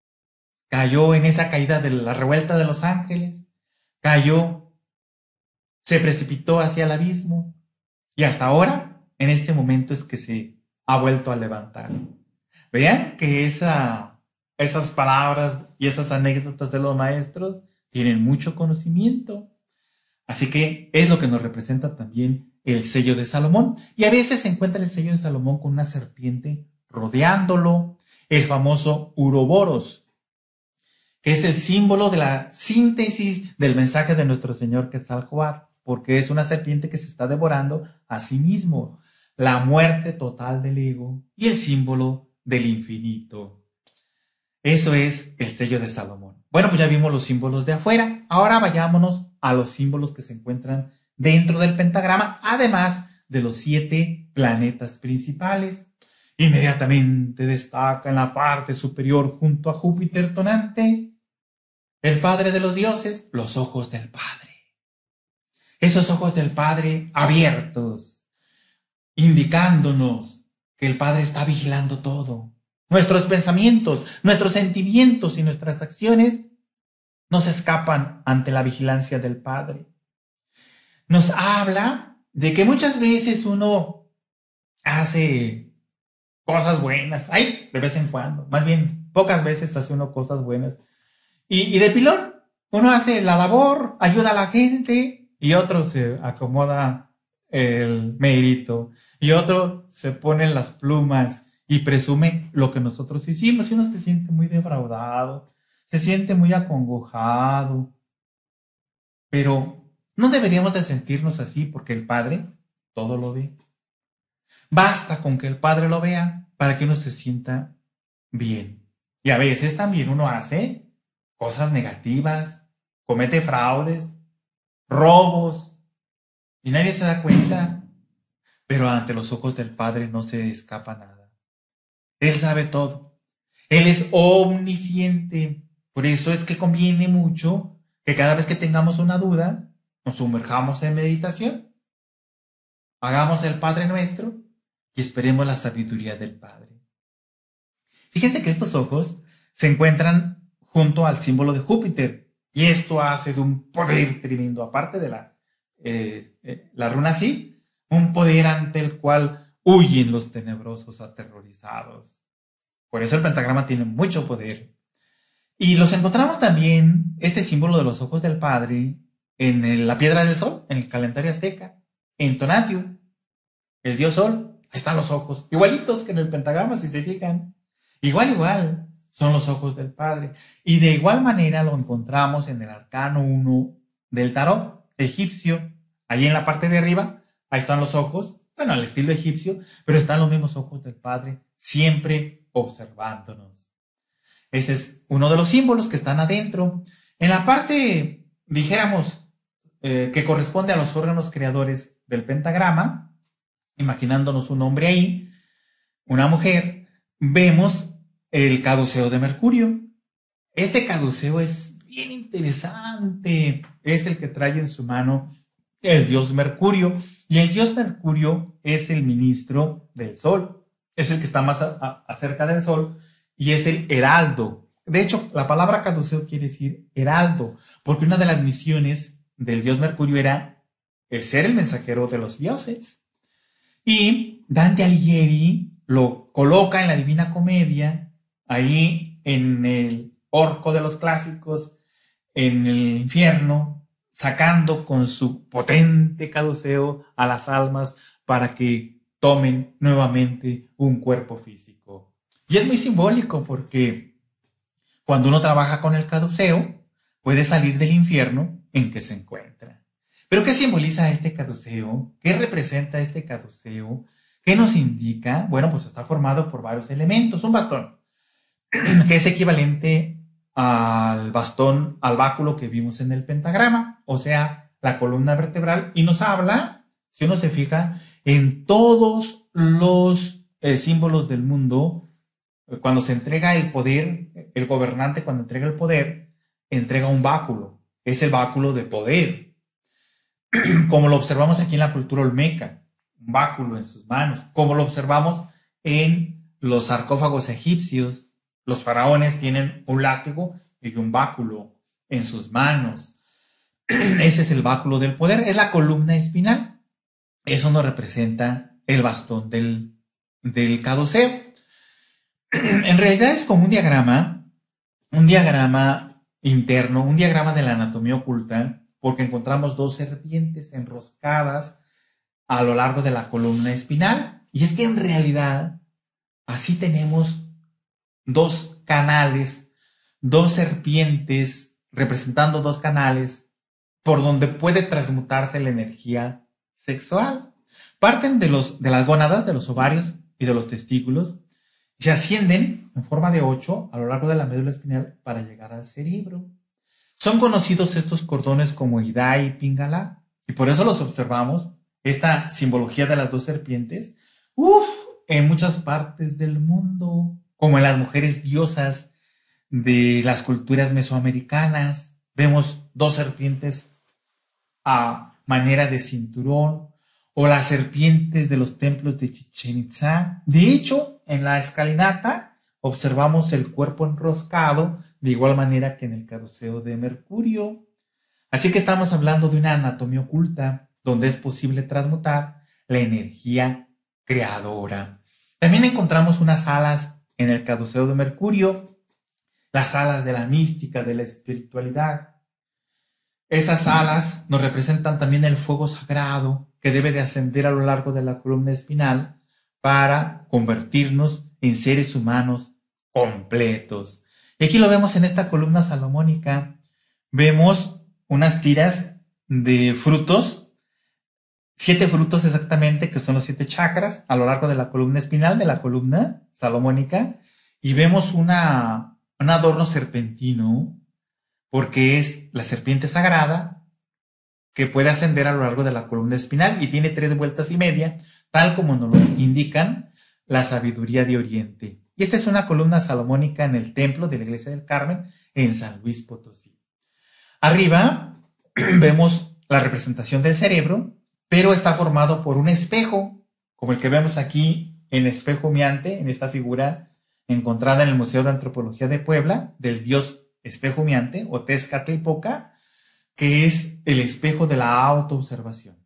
Cayó en esa caída de la revuelta de los ángeles. Cayó. Se precipitó hacia el abismo. Y hasta ahora, en este momento, es que se ha vuelto a levantar. Vean que esa, esas palabras y esas anécdotas de los maestros tienen mucho conocimiento. Así que es lo que nos representa también el sello de Salomón. Y a veces se encuentra el sello de Salomón con una serpiente rodeándolo, el famoso Uroboros, que es el símbolo de la síntesis del mensaje de nuestro Señor Quetzalcóatl, porque es una serpiente que se está devorando a sí mismo, la muerte total del ego y el símbolo del infinito. Eso es el sello de Salomón. Bueno, pues ya vimos los símbolos de afuera. Ahora vayámonos a los símbolos que se encuentran dentro del pentagrama, además de los siete planetas principales. Inmediatamente destaca en la parte superior, junto a Júpiter tonante, el Padre de los dioses, los ojos del Padre. Esos ojos del Padre abiertos, indicándonos que el Padre está vigilando todo. Nuestros pensamientos, nuestros sentimientos y nuestras acciones no se escapan ante la vigilancia del Padre. Nos habla de que muchas veces uno hace cosas buenas, ay, de vez en cuando, más bien pocas veces hace uno cosas buenas. Y, y de pilón, uno hace la labor, ayuda a la gente y otro se acomoda el mérito y otro se pone las plumas y presume lo que nosotros hicimos y uno se siente muy defraudado, se siente muy acongojado. Pero no deberíamos de sentirnos así porque el Padre todo lo ve. Basta con que el Padre lo vea para que uno se sienta bien. Y a veces también uno hace cosas negativas, comete fraudes, robos, y nadie se da cuenta. Pero ante los ojos del Padre no se escapa nada. Él sabe todo. Él es omnisciente. Por eso es que conviene mucho que cada vez que tengamos una duda, nos sumerjamos en meditación, hagamos el Padre Nuestro y esperemos la sabiduría del Padre. Fíjense que estos ojos se encuentran junto al símbolo de Júpiter y esto hace de un poder tremendo, aparte de la, eh, eh, la runa así, un poder ante el cual huyen los tenebrosos aterrorizados. Por eso el pentagrama tiene mucho poder. Y los encontramos también, este símbolo de los ojos del Padre, en el, la piedra del sol, en el calendario azteca, en Tonatiuh, el dios sol. Ahí están los ojos, igualitos que en el pentagrama, si se fijan. Igual, igual, son los ojos del Padre. Y de igual manera lo encontramos en el arcano uno del tarot egipcio. Ahí en la parte de arriba, ahí están los ojos, bueno, al estilo egipcio, pero están los mismos ojos del Padre, siempre observándonos. Ese es uno de los símbolos que están adentro. En la parte, dijéramos, eh, que corresponde a los órganos creadores del pentagrama, imaginándonos un hombre ahí, una mujer, vemos el caduceo de Mercurio. Este caduceo es bien interesante. Es el que trae en su mano el dios Mercurio. Y el dios Mercurio es el ministro del Sol. Es el que está más a, a, acerca del Sol y es el heraldo. De hecho, la palabra caduceo quiere decir heraldo, porque una de las misiones del dios Mercurio era el ser el mensajero de los dioses. Y Dante Alighieri lo coloca en la Divina Comedia, ahí en el orco de los clásicos, en el infierno, sacando con su potente caduceo a las almas para que tomen nuevamente un cuerpo físico. Y es muy simbólico porque cuando uno trabaja con el caduceo, puede salir del infierno en que se encuentra. ¿Pero qué simboliza este caduceo? ¿Qué representa este caduceo? ¿Qué nos indica? Bueno, pues está formado por varios elementos. Un bastón, que es equivalente al bastón, al báculo que vimos en el pentagrama, o sea, la columna vertebral, y nos habla, si uno se fija, en todos los eh, símbolos del mundo, cuando se entrega el poder, el gobernante cuando entrega el poder, entrega un báculo, es el báculo de poder, como lo observamos aquí en la cultura olmeca, un báculo en sus manos, como lo observamos en los sarcófagos egipcios, los faraones tienen un látigo y un báculo en sus manos. Ese es el báculo del poder, es la columna espinal. Eso nos representa el bastón del, del caduceo. En realidad es como un diagrama, un diagrama interno, un diagrama de la anatomía oculta, porque encontramos dos serpientes enroscadas a lo largo de la columna espinal. Y es que en realidad así tenemos dos canales, dos serpientes representando dos canales por donde puede transmutarse la energía sexual. Parten de, los, de las gónadas, de los ovarios y de los testículos, se ascienden en forma de ocho a lo largo de la médula espinal para llegar al cerebro. Son conocidos estos cordones como Ida y Pingala, y por eso los observamos, esta simbología de las dos serpientes, uf, en muchas partes del mundo, como en las mujeres diosas de las culturas mesoamericanas. Vemos dos serpientes a manera de cinturón, o las serpientes de los templos de Chichén Itzá. De hecho, en la escalinata observamos el cuerpo enroscado, de igual manera que en el caduceo de Mercurio. Así que estamos hablando de una anatomía oculta, donde es posible transmutar la energía creadora. También encontramos unas alas en el caduceo de Mercurio, las alas de la mística, de la espiritualidad. Esas alas nos representan también el fuego sagrado que debe de ascender a lo largo de la columna espinal para convertirnos en seres humanos completos. Y aquí lo vemos en esta columna salomónica. Vemos unas tiras de frutos, siete frutos exactamente, que son los siete chakras a lo largo de la columna espinal de la columna salomónica, y vemos una, un adorno serpentino, porque es la serpiente sagrada que puede ascender a lo largo de la columna espinal y tiene tres vueltas y media, tal como nos lo indican la sabiduría de Oriente. Y esta es una columna salomónica en el templo de la Iglesia del Carmen en San Luis Potosí. Arriba vemos la representación del cerebro, pero está formado por un espejo, como el que vemos aquí en espejo humeante, en esta figura encontrada en el Museo de Antropología de Puebla, del dios espejo humeante o Tezcatlipoca, que es el espejo de la autoobservación.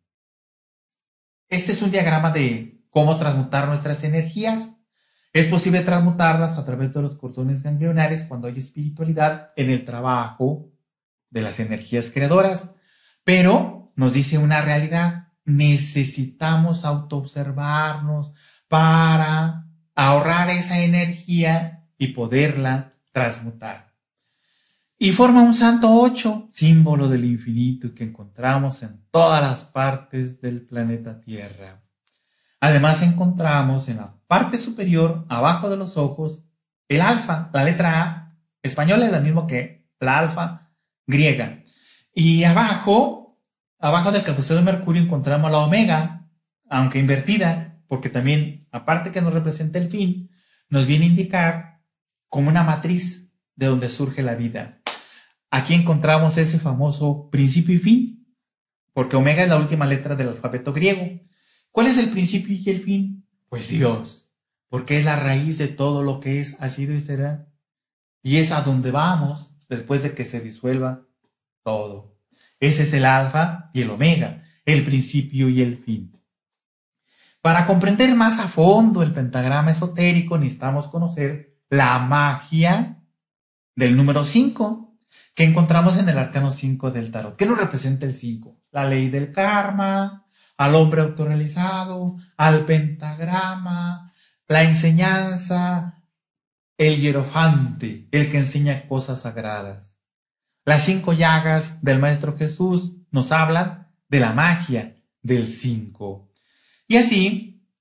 Este es un diagrama de cómo transmutar nuestras energías. Es posible transmutarlas a través de los cordones ganglionares cuando hay espiritualidad en el trabajo de las energías creadoras. Pero nos dice una realidad: necesitamos autoobservarnos para ahorrar esa energía y poderla transmutar. Y forma un santo ocho, símbolo del infinito que encontramos en todas las partes del planeta Tierra. Además encontramos en la parte superior, abajo de los ojos, el alfa, la letra A, española es la misma que la alfa griega. Y abajo, abajo del caduceo de Mercurio encontramos la omega, aunque invertida, porque también, aparte que nos representa el fin, nos viene a indicar como una matriz de donde surge la vida. Aquí encontramos ese famoso principio y fin, porque omega es la última letra del alfabeto griego. ¿Cuál es el principio y el fin? Pues Dios, porque es la raíz de todo lo que es, ha sido y será. Y es a donde vamos después de que se disuelva todo. Ese es el alfa y el omega, el principio y el fin. Para comprender más a fondo el pentagrama esotérico necesitamos conocer la magia del número cinco, que encontramos en el arcano cinco del tarot. ¿Qué nos representa el cinco? La ley del karma, al hombre autorrealizado, al pentagrama, la enseñanza, el hierofante, el que enseña cosas sagradas. Las cinco llagas del Maestro Jesús nos hablan de la magia del cinco. Y así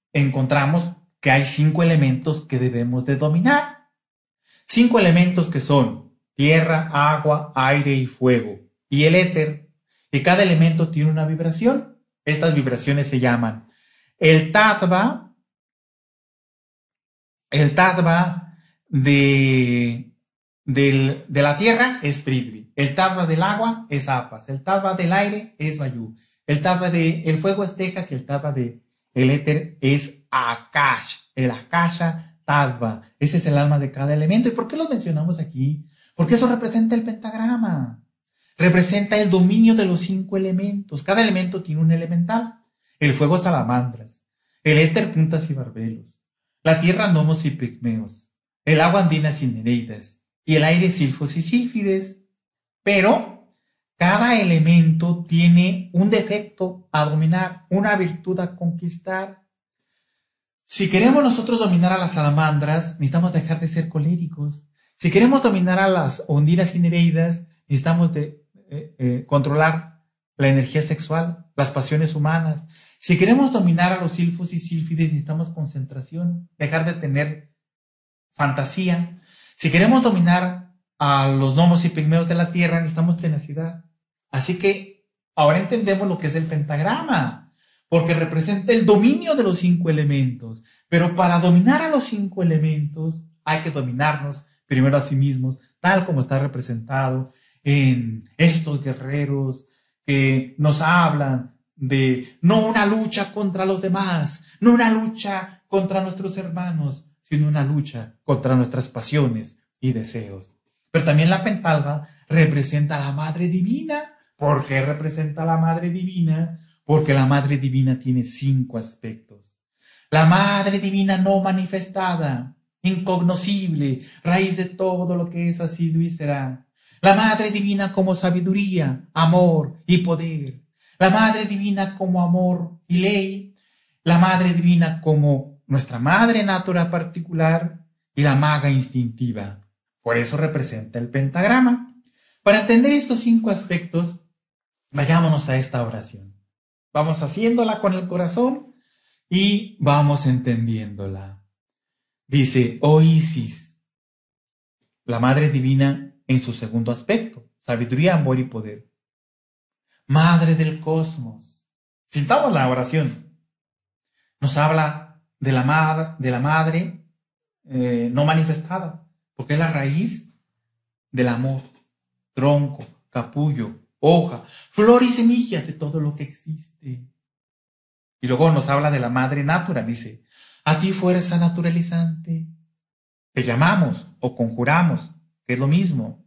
encontramos que hay cinco elementos que debemos de dominar. Cinco elementos que son tierra, agua, aire y fuego, y el éter. Y cada elemento tiene una vibración. Estas vibraciones se llaman el tattva, el tattva de, del, de la tierra es prithvi, el tattva del agua es apas, el tattva del aire es vayu, el tattva del fuego es tejas y el tattva del éter es akash, el akasha tattva. Ese es el alma de cada elemento. ¿Y por qué los mencionamos aquí? Porque eso representa el pentagrama. Representa el dominio de los cinco elementos. Cada elemento tiene un elemental. El fuego, salamandras. El éter, puntas y barbelos. La tierra, gnomos y pigmeos. El agua, andinas y nereidas. Y el aire, silfos y sílfides. Pero cada elemento tiene un defecto a dominar, una virtud a conquistar. Si queremos nosotros dominar a las salamandras, necesitamos dejar de ser coléricos. Si queremos dominar a las ondinas y nereidas, necesitamos de Eh, eh, controlar la energía sexual, las pasiones humanas. Si queremos dominar a los silfos y sílfides, necesitamos concentración, dejar de tener fantasía. Si queremos dominar a los gnomos y pigmeos de la tierra, necesitamos tenacidad. Así que ahora entendemos lo que es el pentagrama, porque representa el dominio de los cinco elementos. Pero para dominar a los cinco elementos hay que dominarnos primero a sí mismos, tal como está representado en estos guerreros que nos hablan de no una lucha contra los demás, no una lucha contra nuestros hermanos, sino una lucha contra nuestras pasiones y deseos. Pero también la pentalga representa a la Madre Divina. ¿Por qué representa a la Madre Divina? Porque la Madre Divina tiene cinco aspectos. La Madre Divina no manifestada, incognoscible, raíz de todo lo que es, ha sido y será. La Madre Divina como sabiduría, amor y poder. La Madre Divina como amor y ley. La Madre Divina como nuestra Madre Natura particular y la Maga instintiva. Por eso representa el pentagrama. Para entender estos cinco aspectos, vayámonos a esta oración. Vamos haciéndola con el corazón y vamos entendiéndola. Dice, oh Isis, la Madre Divina en su segundo aspecto, sabiduría, amor y poder. Madre del cosmos. Sintamos la oración. Nos habla de la, ma- de la madre eh, no manifestada, porque es la raíz del amor, tronco, capullo, hoja, flor y semilla de todo lo que existe. Y luego nos habla de la madre natura, dice, a ti fuerza naturalizante, te llamamos o conjuramos, que es lo mismo.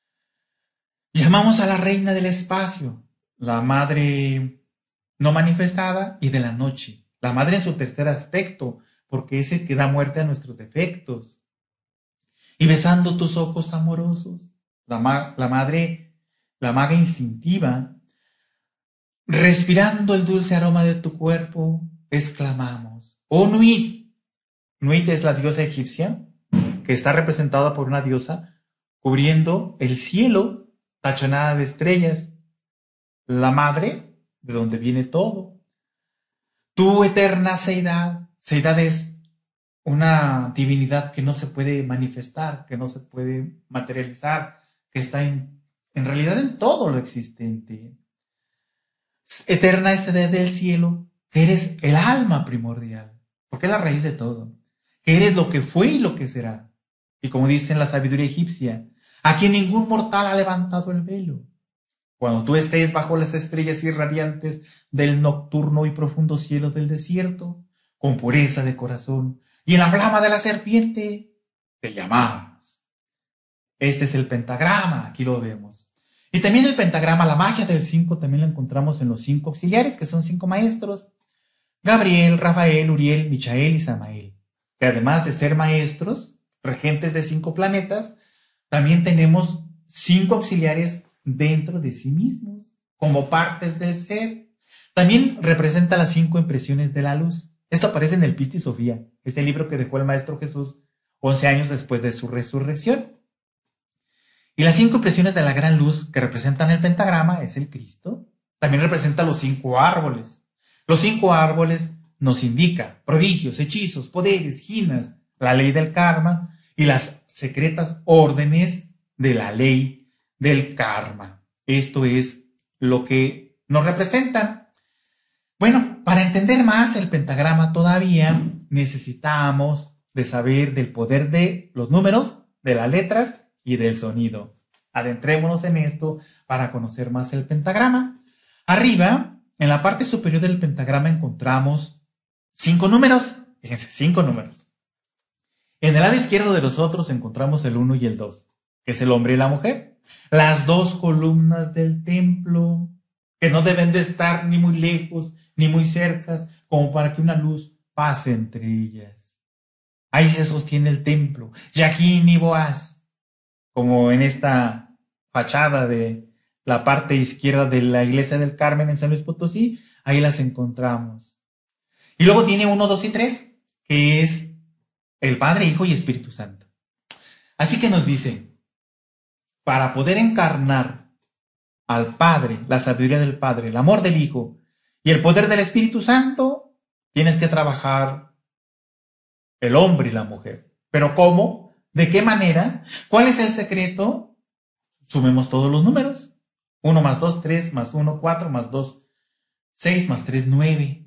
Llamamos a la reina del espacio, la madre no manifestada y de la noche, la madre en su tercer aspecto, porque es el que da muerte a nuestros defectos. Y besando tus ojos amorosos, la, ma- la madre, la maga instintiva, respirando el dulce aroma de tu cuerpo, exclamamos, oh Nuit. Nuit es la diosa egipcia, que está representada por una diosa cubriendo el cielo, tachonada de estrellas, la madre de donde viene todo. Tu eterna seidad, seidad es una divinidad que no se puede manifestar, que no se puede materializar, que está en, en realidad en todo lo existente. Eterna es seidad del cielo, que eres el alma primordial, porque es la raíz de todo, que eres lo que fue y lo que será. Y como dice en la sabiduría egipcia, a quien ningún mortal ha levantado el velo. Cuando tú estés bajo las estrellas irradiantes del nocturno y profundo cielo del desierto, con pureza de corazón y en la flama de la serpiente, te llamamos. Este es el pentagrama, aquí lo vemos. Y también el pentagrama, la magia del cinco, también lo encontramos en los cinco auxiliares, que son cinco maestros: Gabriel, Rafael, Uriel, Michael y Samael. Que además de ser maestros, regentes de cinco planetas, también tenemos cinco auxiliares dentro de sí mismos, como partes del ser. También representa las cinco impresiones de la luz. Esto aparece en el Pista y Sofía, este libro que dejó el Maestro Jesús once años después de su resurrección. Y las cinco impresiones de la gran luz que representan el pentagrama es el Cristo. También representa los cinco árboles. Los cinco árboles nos indica prodigios, hechizos, poderes, ginas, la ley del karma y las secretas órdenes de la ley del karma. Esto es lo que nos representan. Bueno, para entender más el pentagrama todavía necesitamos de saber del poder de los números, de las letras y del sonido. Adentrémonos en esto para conocer más el pentagrama. Arriba, en la parte superior del pentagrama encontramos cinco números. Fíjense, cinco números. En el lado izquierdo de los otros encontramos el uno y el dos, que es el hombre y la mujer. Las dos columnas del templo, que no deben de estar ni muy lejos ni muy cerca, como para que una luz pase entre ellas. Ahí se sostiene el templo, Yaquín y Boaz, como en esta fachada de la parte izquierda de la iglesia del Carmen en San Luis Potosí, ahí las encontramos. Y luego tiene uno, dos y tres, que es el Padre, Hijo y Espíritu Santo. Así que nos dice, para poder encarnar al Padre, la sabiduría del Padre, el amor del Hijo y el poder del Espíritu Santo, tienes que trabajar el hombre y la mujer. ¿Pero cómo? ¿De qué manera? ¿Cuál es el secreto? Sumemos todos los números. uno más dos, tres, más uno, cuatro, más dos, seis, más tres, nueve.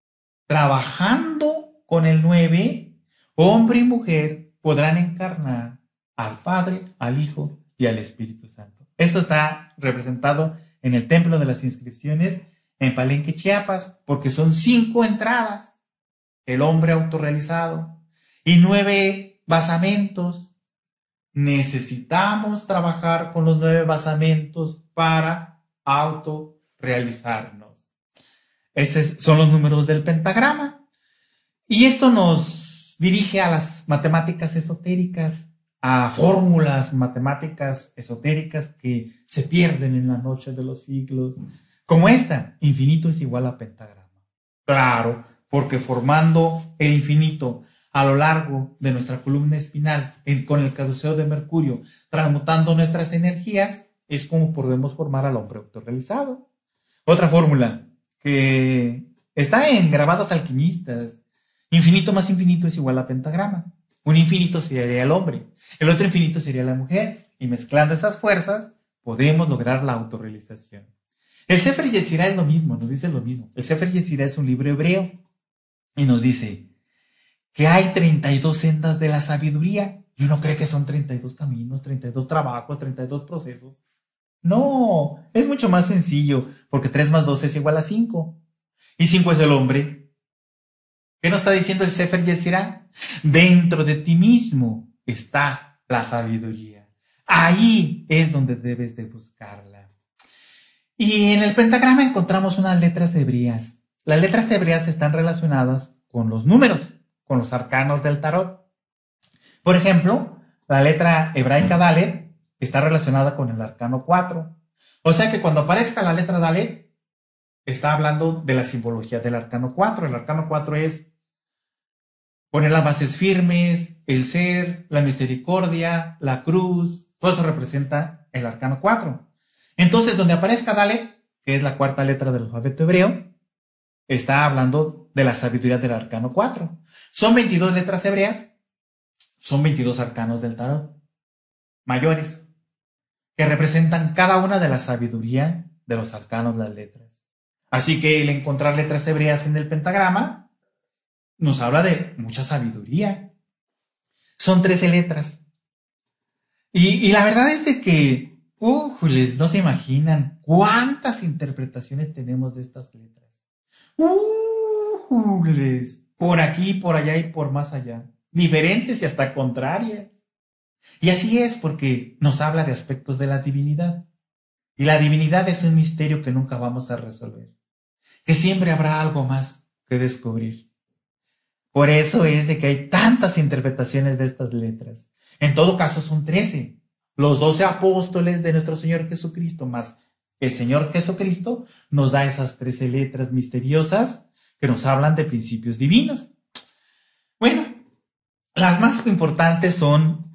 Trabajando con el nueve, hombre y mujer podrán encarnar al Padre, al Hijo y al Espíritu Santo. Esto está representado en el Templo de las Inscripciones en Palenque, Chiapas, porque son cinco entradas, el hombre autorrealizado, y nueve basamentos. Necesitamos trabajar con los nueve basamentos para autorrealizarnos. Estos son los números del pentagrama. Y esto nos dirige a las matemáticas esotéricas, a fórmulas matemáticas esotéricas que se pierden en la noche de los siglos, como esta: infinito es igual a pentagrama. Claro, porque formando el infinito a lo largo de nuestra columna espinal, en, con el caduceo de Mercurio, transmutando nuestras energías, es como podemos formar al hombre autorrealizado. Otra fórmula que está en Grabados Alquimistas: infinito más infinito es igual a pentagrama. Un infinito sería el hombre, el otro infinito sería la mujer, y mezclando esas fuerzas podemos lograr la autorrealización. El Sefer Yetzirah es lo mismo, nos dice lo mismo. El Sefer Yetzirah es un libro hebreo y nos dice que hay treinta y dos sendas de la sabiduría, y uno cree que son treinta y dos caminos, treinta y dos trabajos, treinta y dos procesos. No, es mucho más sencillo, porque tres más dos es igual a cinco, y cinco es el hombre. ¿Qué nos está diciendo el Sefer Yetzirah? Dentro de ti mismo está la sabiduría. Ahí es donde debes de buscarla. Y en el pentagrama encontramos unas letras hebreas. Las letras hebreas están relacionadas con los números, con los arcanos del tarot. Por ejemplo, la letra hebraica Dalet está relacionada con el arcano cuatro. O sea que cuando aparezca la letra Dalet, está hablando de la simbología del arcano cuatro. El arcano cuatro es poner las bases firmes, el ser, la misericordia, la cruz. Todo eso representa el arcano cuatro. Entonces, donde aparezca Dalet, que es la cuarta letra del alfabeto hebreo, está hablando de la sabiduría del arcano cuatro. Son veintidós letras hebreas, son veintidós arcanos del tarot mayores, que representan cada una de la sabiduría de los arcanos de las letras. Así que el encontrar letras hebreas en el pentagrama nos habla de mucha sabiduría. Son trece letras. Y, y la verdad es de que, ujules, no se imaginan cuántas interpretaciones tenemos de estas letras. Ujules, por aquí, por allá y por más allá. Diferentes y hasta contrarias. Y así es porque nos habla de aspectos de la divinidad. Y la divinidad es un misterio que nunca vamos a resolver, que siempre habrá algo más que descubrir. Por eso es de que hay tantas interpretaciones de estas letras. En todo caso son trece. Los doce apóstoles de nuestro Señor Jesucristo más el Señor Jesucristo nos da esas trece letras misteriosas que nos hablan de principios divinos. Bueno, las más importantes son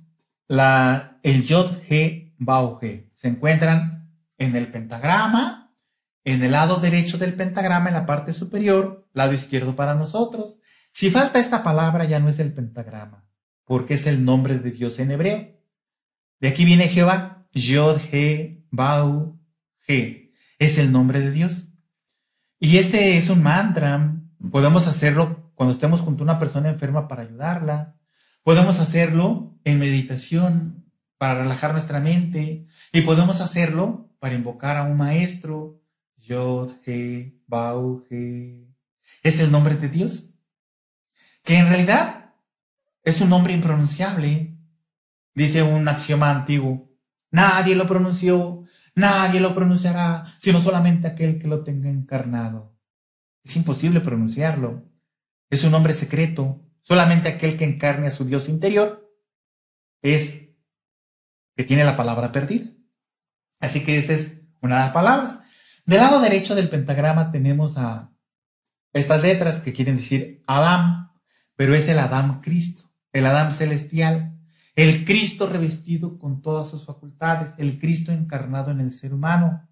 la, el Yod He Bau He. Se encuentran en el pentagrama, en el lado derecho del pentagrama, en la parte superior, lado izquierdo para nosotros. Si falta esta palabra, ya no es el pentagrama, porque es el nombre de Dios en hebreo. De aquí viene Jehová, Yod, He, Bau, He. Es el nombre de Dios. Y este es un mantra. Podemos hacerlo cuando estemos junto a una persona enferma para ayudarla. Podemos hacerlo en meditación para relajar nuestra mente. Y podemos hacerlo para invocar a un maestro. Yod, He, Bau, He. Es el nombre de Dios, que en realidad es un nombre impronunciable. Dice un axioma antiguo: nadie lo pronunció, nadie lo pronunciará, sino solamente aquel que lo tenga encarnado. Es imposible pronunciarlo. Es un nombre secreto. Solamente aquel que encarne a su Dios interior es que tiene la palabra perdida. Así que esa es una de las palabras. Del lado derecho del pentagrama tenemos a estas letras que quieren decir Adán, pero es el Adán Cristo, el Adán celestial. El Cristo revestido con todas sus facultades, el Cristo encarnado en el ser humano.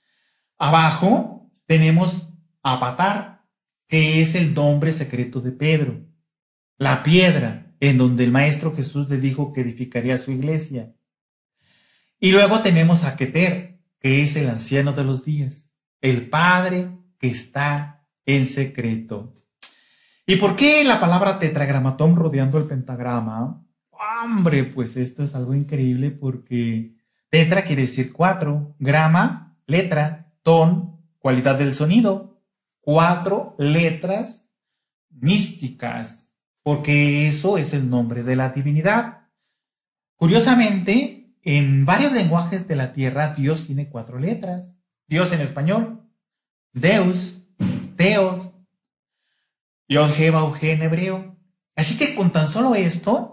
Abajo tenemos Avatar, que es el nombre secreto de Pedro, la piedra en donde el Maestro Jesús le dijo que edificaría su iglesia. Y luego tenemos a Keter, que es el anciano de los días, el Padre que está en secreto. ¿Y por qué la palabra tetragramatón rodeando el pentagrama? Hombre, pues esto es algo increíble porque tetra quiere decir cuatro, grama, letra, ton, cualidad del sonido. Cuatro letras místicas, porque eso es el nombre de la divinidad. Curiosamente, en varios lenguajes de la tierra, Dios tiene cuatro letras. Dios en español, Deus, Theos, Yod, He, Bau, He en hebreo. Así que con tan solo esto,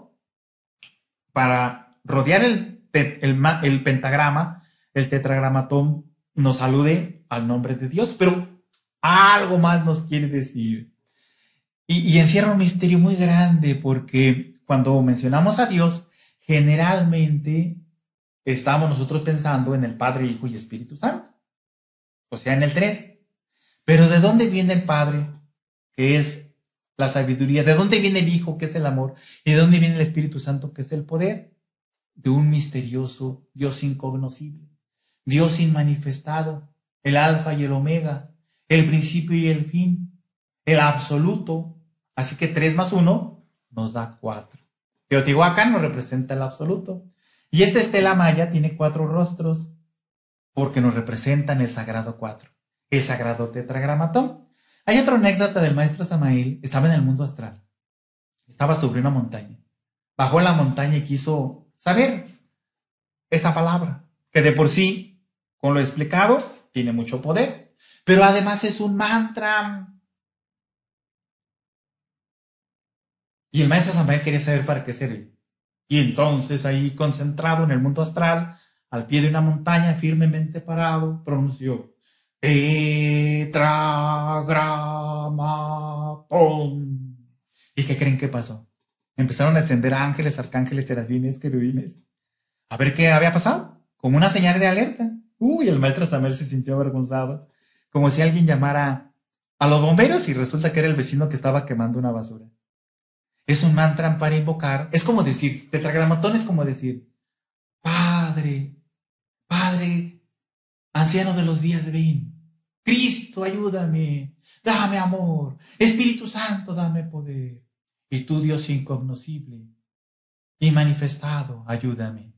para rodear el, el, el pentagrama, el tetragramatón nos alude al nombre de Dios, pero algo más nos quiere decir. Y, y encierra un misterio muy grande, porque cuando mencionamos a Dios, generalmente estamos nosotros pensando en el Padre, Hijo y Espíritu Santo, o sea, en el tres. Pero ¿de dónde viene el Padre, que es la sabiduría? ¿De dónde viene el Hijo, que es el amor? ¿Y de dónde viene el Espíritu Santo, que es el poder? De un misterioso Dios incognoscible, Dios inmanifestado, el alfa y el omega, el principio y el fin, el absoluto. Así que tres más uno nos da cuatro. Teotihuacán nos representa el absoluto. Y esta estela maya tiene cuatro rostros porque nos representan el sagrado cuatro, el sagrado tetragramatón. Hay otra anécdota del maestro Samael. Estaba en el mundo astral. Estaba sobre una montaña. Bajó en la montaña y quiso saber esta palabra, que de por sí, con lo explicado, tiene mucho poder. Pero además es un mantra. Y el maestro Samael quería saber para qué servía. Y entonces ahí, concentrado en el mundo astral, al pie de una montaña, firmemente parado, pronunció: tetragramatón. ¿Y qué creen que pasó? Empezaron a ascender ángeles, arcángeles, serafines, querubines. A ver qué había pasado. Como una señal de alerta. Uy, el maestro Samael se sintió avergonzado. Como si alguien llamara a los bomberos y resulta que era el vecino que estaba quemando una basura. Es un mantra para invocar. Es como decir, tetragramatón es como decir: Padre, Padre, anciano de los días, ven. Cristo, ayúdame. Dame amor. Espíritu Santo, dame poder. Y tú, Dios incognoscible y manifestado, ayúdame.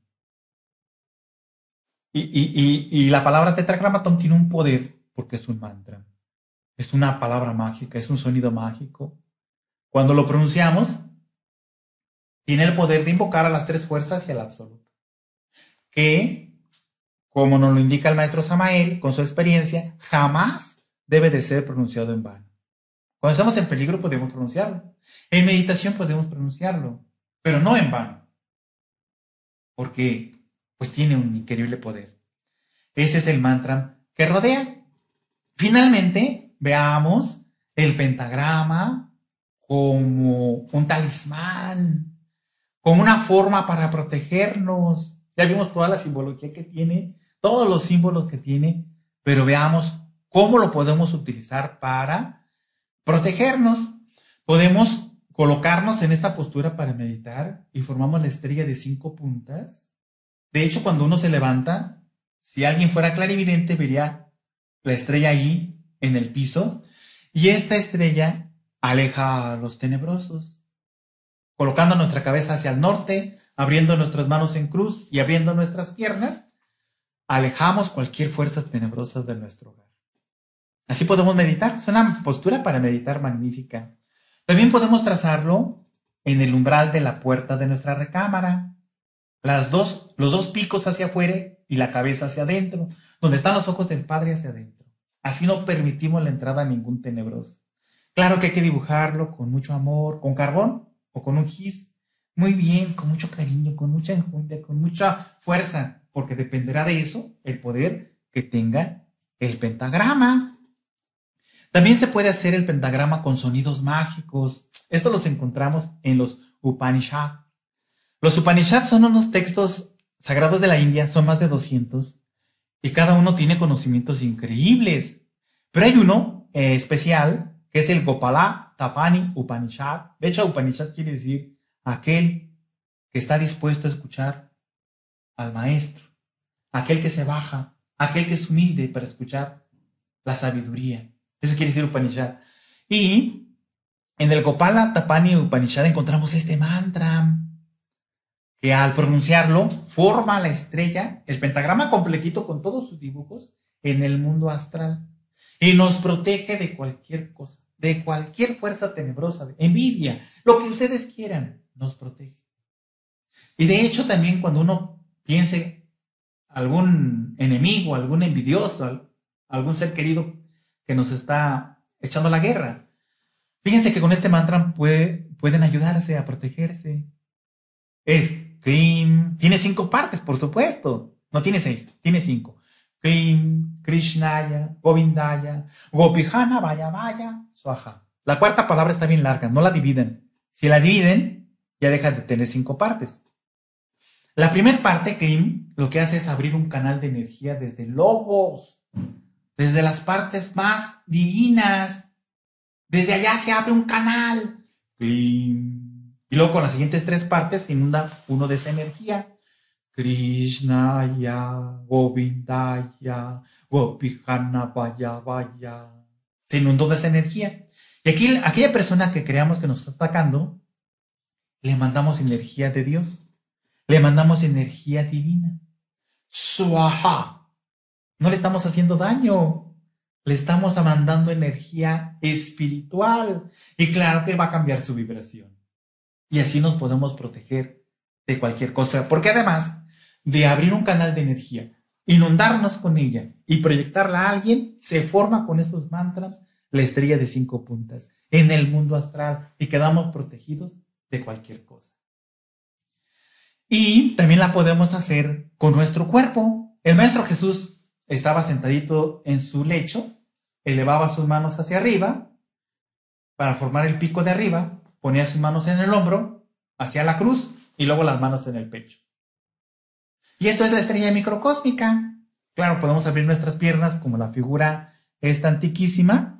Y, y, y, y la palabra tetragramatón tiene un poder porque es un mantra. Es una palabra mágica, es un sonido mágico. Cuando lo pronunciamos, tiene el poder de invocar a las tres fuerzas y al absoluto. Que, como nos lo indica el maestro Samael, con su experiencia, jamás debe de ser pronunciado en vano. Cuando estamos en peligro podemos pronunciarlo. En meditación podemos pronunciarlo, pero no en vano. Porque, pues tiene un increíble poder. Ese es el mantra que rodea. Finalmente, veamos el pentagrama como un talismán, como una forma para protegernos. Ya vimos toda la simbología que tiene, todos los símbolos que tiene, pero veamos ¿Cómo lo podemos utilizar para protegernos? Podemos colocarnos en esta postura para meditar y formamos la estrella de cinco puntas. De hecho, cuando uno se levanta, si alguien fuera clarividente, vería la estrella ahí en el piso, y esta estrella aleja a los tenebrosos, colocando nuestra cabeza hacia el norte, abriendo nuestras manos en cruz y abriendo nuestras piernas, alejamos cualquier fuerza tenebrosa de nuestro hogar. Así podemos meditar, es una postura para meditar magnífica. También podemos trazarlo en el umbral de la puerta de nuestra recámara, las dos, los dos picos hacia afuera y la cabeza hacia adentro, donde están los ojos del Padre hacia adentro. Así no permitimos la entrada a ningún tenebroso. Claro que hay que dibujarlo con mucho amor, con carbón o con un gis. Muy bien, con mucho cariño, con mucha enjundia, con mucha fuerza, porque dependerá de eso el poder que tenga el pentagrama. También se puede hacer el pentagrama con sonidos mágicos. Esto los encontramos en los Upanishads. Los Upanishads son unos textos sagrados de la India, son más de doscientos, y cada uno tiene conocimientos increíbles. Pero hay uno eh, especial, que es el Gopala Tapani Upanishad. De hecho, Upanishad quiere decir aquel que está dispuesto a escuchar al maestro, aquel que se baja, aquel que es humilde para escuchar la sabiduría. Eso quiere decir Upanishad. Y en el Gopala Tapani Upanishad encontramos este mantra, que al pronunciarlo forma la estrella, el pentagrama completito con todos sus dibujos en el mundo astral, y nos protege de cualquier cosa, de cualquier fuerza tenebrosa, de envidia, lo que ustedes quieran, nos protege. Y de hecho también cuando uno piense algún enemigo, algún envidioso, algún ser querido que nos está echando la guerra, fíjense que con este mantra puede, pueden ayudarse a protegerse. Es Klim, tiene cinco partes, por supuesto. No tiene seis, tiene cinco. Klim, Krishnaya, Govindaya, Gopihana, Vaya Vaya, Swaha. La cuarta palabra está bien larga, no la dividen. Si la dividen, ya deja de tener cinco partes. La primera parte, Klim, lo que hace es abrir un canal de energía desde logos, desde las partes más divinas. Desde allá se abre un canal. Klim. Y luego con las siguientes tres partes se inunda uno de esa energía. Krishnaya, Govindaya, Gopihana, Vaya, Vaya. Se inundó de esa energía. Y aquí, aquella persona que creamos que nos está atacando, le mandamos energía de Dios. Le mandamos energía divina. Swaha. No le estamos haciendo daño. Le estamos mandando energía espiritual. Y claro que va a cambiar su vibración. Y así nos podemos proteger de cualquier cosa. Porque además de abrir un canal de energía, inundarnos con ella y proyectarla a alguien, se forma con esos mantras la estrella de cinco puntas en el mundo astral y quedamos protegidos de cualquier cosa. Y también la podemos hacer con nuestro cuerpo. El Maestro Jesús estaba sentadito en su lecho, elevaba sus manos hacia arriba para formar el pico de arriba, ponía sus manos en el hombro, hacia la cruz y luego las manos en el pecho. Y esto es la estrella microcósmica. Claro, podemos abrir nuestras piernas como la figura esta antiquísima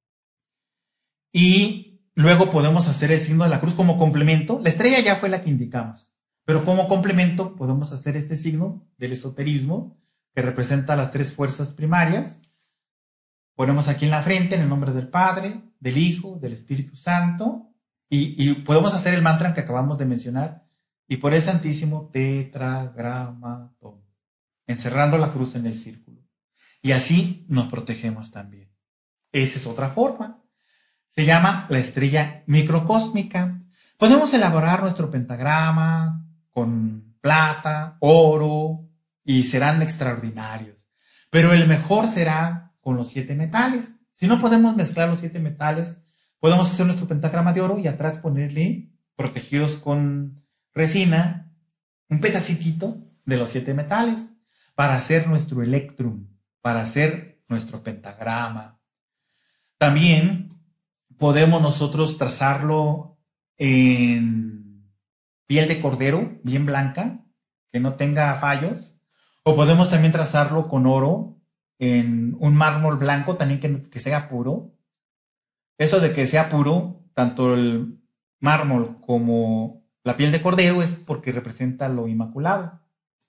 y luego podemos hacer el signo de la cruz como complemento. La estrella ya fue la que indicamos, pero como complemento podemos hacer este signo del esoterismo que representa las tres fuerzas primarias. Ponemos aquí en la frente en el nombre del Padre, del Hijo, del Espíritu Santo. Y, y podemos hacer el mantra que acabamos de mencionar. Y por el Santísimo Tetragramatón. Encerrando la cruz en el círculo. Y así nos protegemos también. Esa es otra forma. Se llama la estrella microcósmica. Podemos elaborar nuestro pentagrama con plata, oro, y serán extraordinarios. Pero el mejor será con los siete metales. Si no podemos mezclar los siete metales, podemos hacer nuestro pentagrama de oro y atrás ponerle, protegidos con resina, un pedacitito de los siete metales para hacer nuestro electrum, para hacer nuestro pentagrama. También podemos nosotros trazarlo en piel de cordero, bien blanca, que no tenga fallos, o podemos también trazarlo con oro en un mármol blanco también que, que sea puro. Eso de que sea puro, tanto el mármol como la piel de cordero, es porque representa lo inmaculado.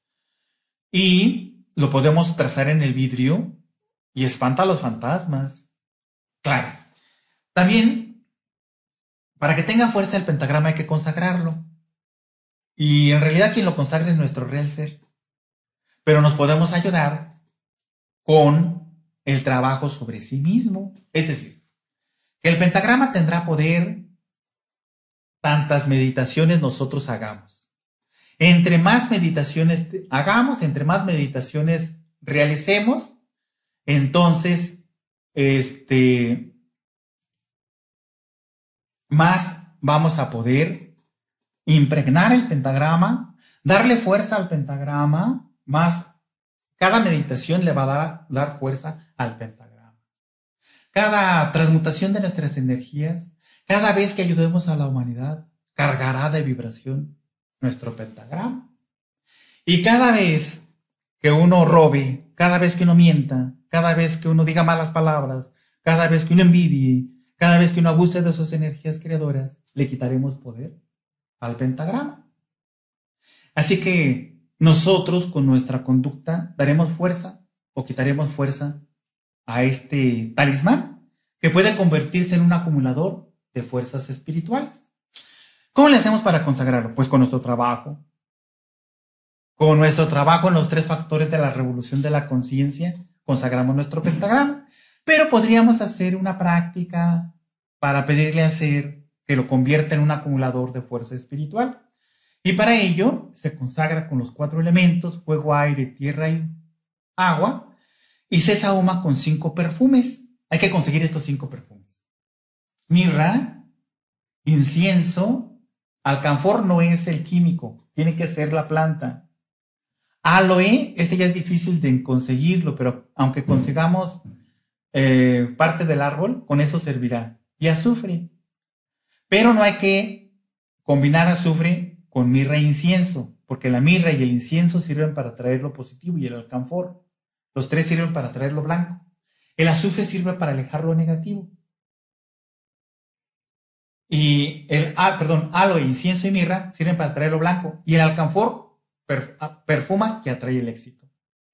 Y lo podemos trazar en el vidrio y espanta a los fantasmas. Claro. También, para que tenga fuerza el pentagrama hay que consagrarlo. Y en realidad quien lo consagra es nuestro real ser. Pero nos podemos ayudar con el trabajo sobre sí mismo. Es decir, que el pentagrama tendrá poder tantas meditaciones nosotros hagamos. Entre más meditaciones hagamos, entre más meditaciones realicemos, entonces, este, más vamos a poder impregnar el pentagrama, darle fuerza al pentagrama, más cada meditación le va a dar, dar fuerza al pentagrama. Cada transmutación de nuestras energías, cada vez que ayudemos a la humanidad, cargará de vibración nuestro pentagrama. Y cada vez que uno robe, cada vez que uno mienta, cada vez que uno diga malas palabras, cada vez que uno envidie, cada vez que uno abuse de sus energías creadoras, le quitaremos poder al pentagrama. Así que nosotros con nuestra conducta daremos fuerza o quitaremos fuerza a este talismán que puede convertirse en un acumulador de fuerzas espirituales. ¿Cómo le hacemos para consagrarlo? Pues con nuestro trabajo. Con nuestro trabajo en los tres factores de la revolución de la conciencia, consagramos nuestro pentagrama. Pero podríamos hacer una práctica para pedirle al ser que lo convierta en un acumulador de fuerza espiritual. Y para ello se consagra con los cuatro elementos, fuego, aire, tierra y agua, y se sahuma con cinco perfumes. Hay que conseguir estos cinco perfumes. Mirra, incienso, alcanfor no es el químico, tiene que ser la planta. Aloe, este ya es difícil de conseguirlo, pero aunque consigamos eh, parte del árbol, con eso servirá. Y azufre. Pero no hay que combinar azufre con mirra e incienso, porque la mirra y el incienso sirven para traer lo positivo y el alcanfor. Los tres sirven para traer lo blanco. El azufre sirve para alejar lo negativo. Y el, ah, perdón, aloe, incienso y mirra sirven para traer lo blanco. Y el alcanfor perfuma y atrae el éxito.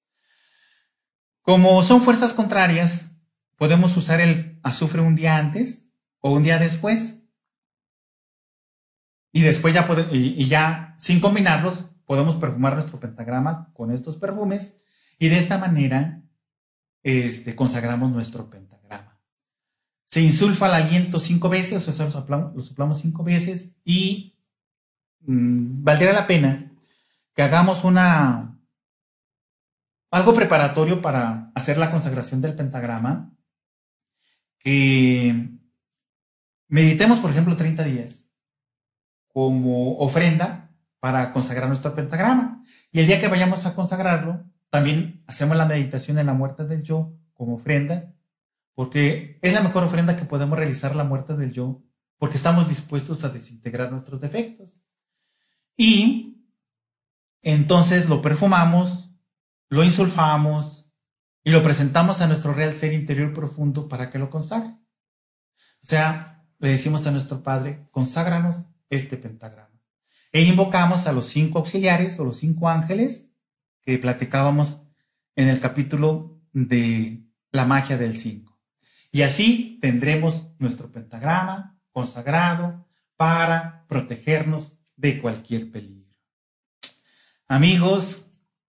Como son fuerzas contrarias, podemos usar el azufre un día antes o un día después. Y después ya, pode, y, y ya sin combinarlos, podemos perfumar nuestro pentagrama con estos perfumes. Y de esta manera este, consagramos nuestro pentagrama. Se insulfa el aliento cinco veces, o sea, lo soplamos, lo soplamos cinco veces. Y mmm, valdría la pena que hagamos una algo preparatorio para hacer la consagración del pentagrama, que meditemos, por ejemplo, treinta días como ofrenda para consagrar nuestro pentagrama. Y el día que vayamos a consagrarlo, también hacemos la meditación en la muerte del yo como ofrenda, porque es la mejor ofrenda que podemos realizar, la muerte del yo, porque estamos dispuestos a desintegrar nuestros defectos. Y entonces lo perfumamos, lo insulfamos y lo presentamos a nuestro real ser interior profundo para que lo consagre. O sea, le decimos a nuestro Padre, conságranos este pentagrama. E invocamos a los cinco auxiliares o los cinco ángeles que platicábamos en el capítulo de la magia del cinco. Y así tendremos nuestro pentagrama consagrado para protegernos de cualquier peligro. Amigos,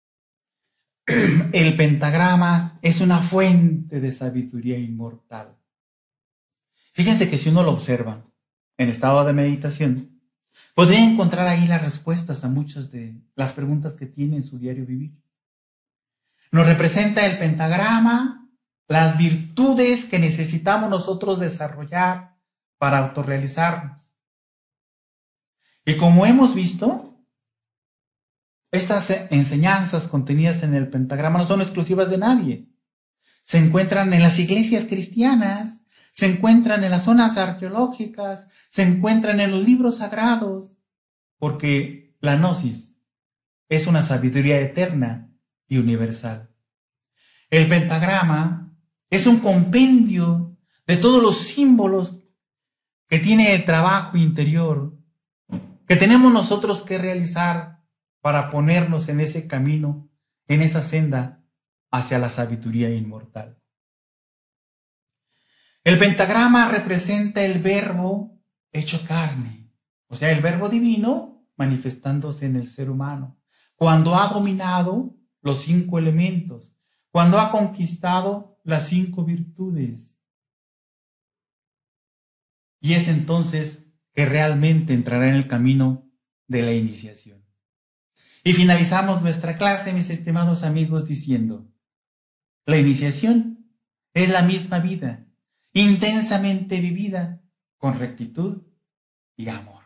el pentagrama es una fuente de sabiduría inmortal. Fíjense que si uno lo observa en estado de meditación, podría encontrar ahí las respuestas a muchas de las preguntas que tiene en su diario vivir. Nos representa el pentagrama las virtudes que necesitamos nosotros desarrollar para autorrealizarnos. Y como hemos visto, estas enseñanzas contenidas en el pentagrama no son exclusivas de nadie. Se encuentran en las iglesias cristianas, se encuentran en las zonas arqueológicas, se encuentran en los libros sagrados, porque la gnosis es una sabiduría eterna y universal. El pentagrama es un compendio de todos los símbolos que tiene el trabajo interior que tenemos nosotros que realizar para ponernos en ese camino, en esa senda hacia la sabiduría inmortal. El pentagrama representa el verbo hecho carne, o sea, el verbo divino manifestándose en el ser humano, cuando ha dominado los cinco elementos, cuando ha conquistado las cinco virtudes. Y es entonces que realmente entrará en el camino de la iniciación. Y finalizamos nuestra clase, mis estimados amigos, diciendo: la iniciación es la misma vida, intensamente vivida, con rectitud y amor.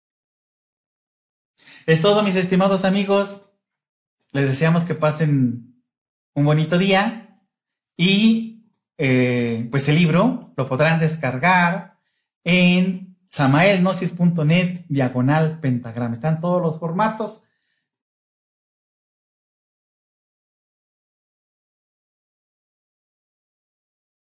Es todo, mis estimados amigos. Les deseamos que pasen un bonito día y eh, pues el libro lo podrán descargar en samaelgnosis punto net diagonal pentagrama. Están todos los formatos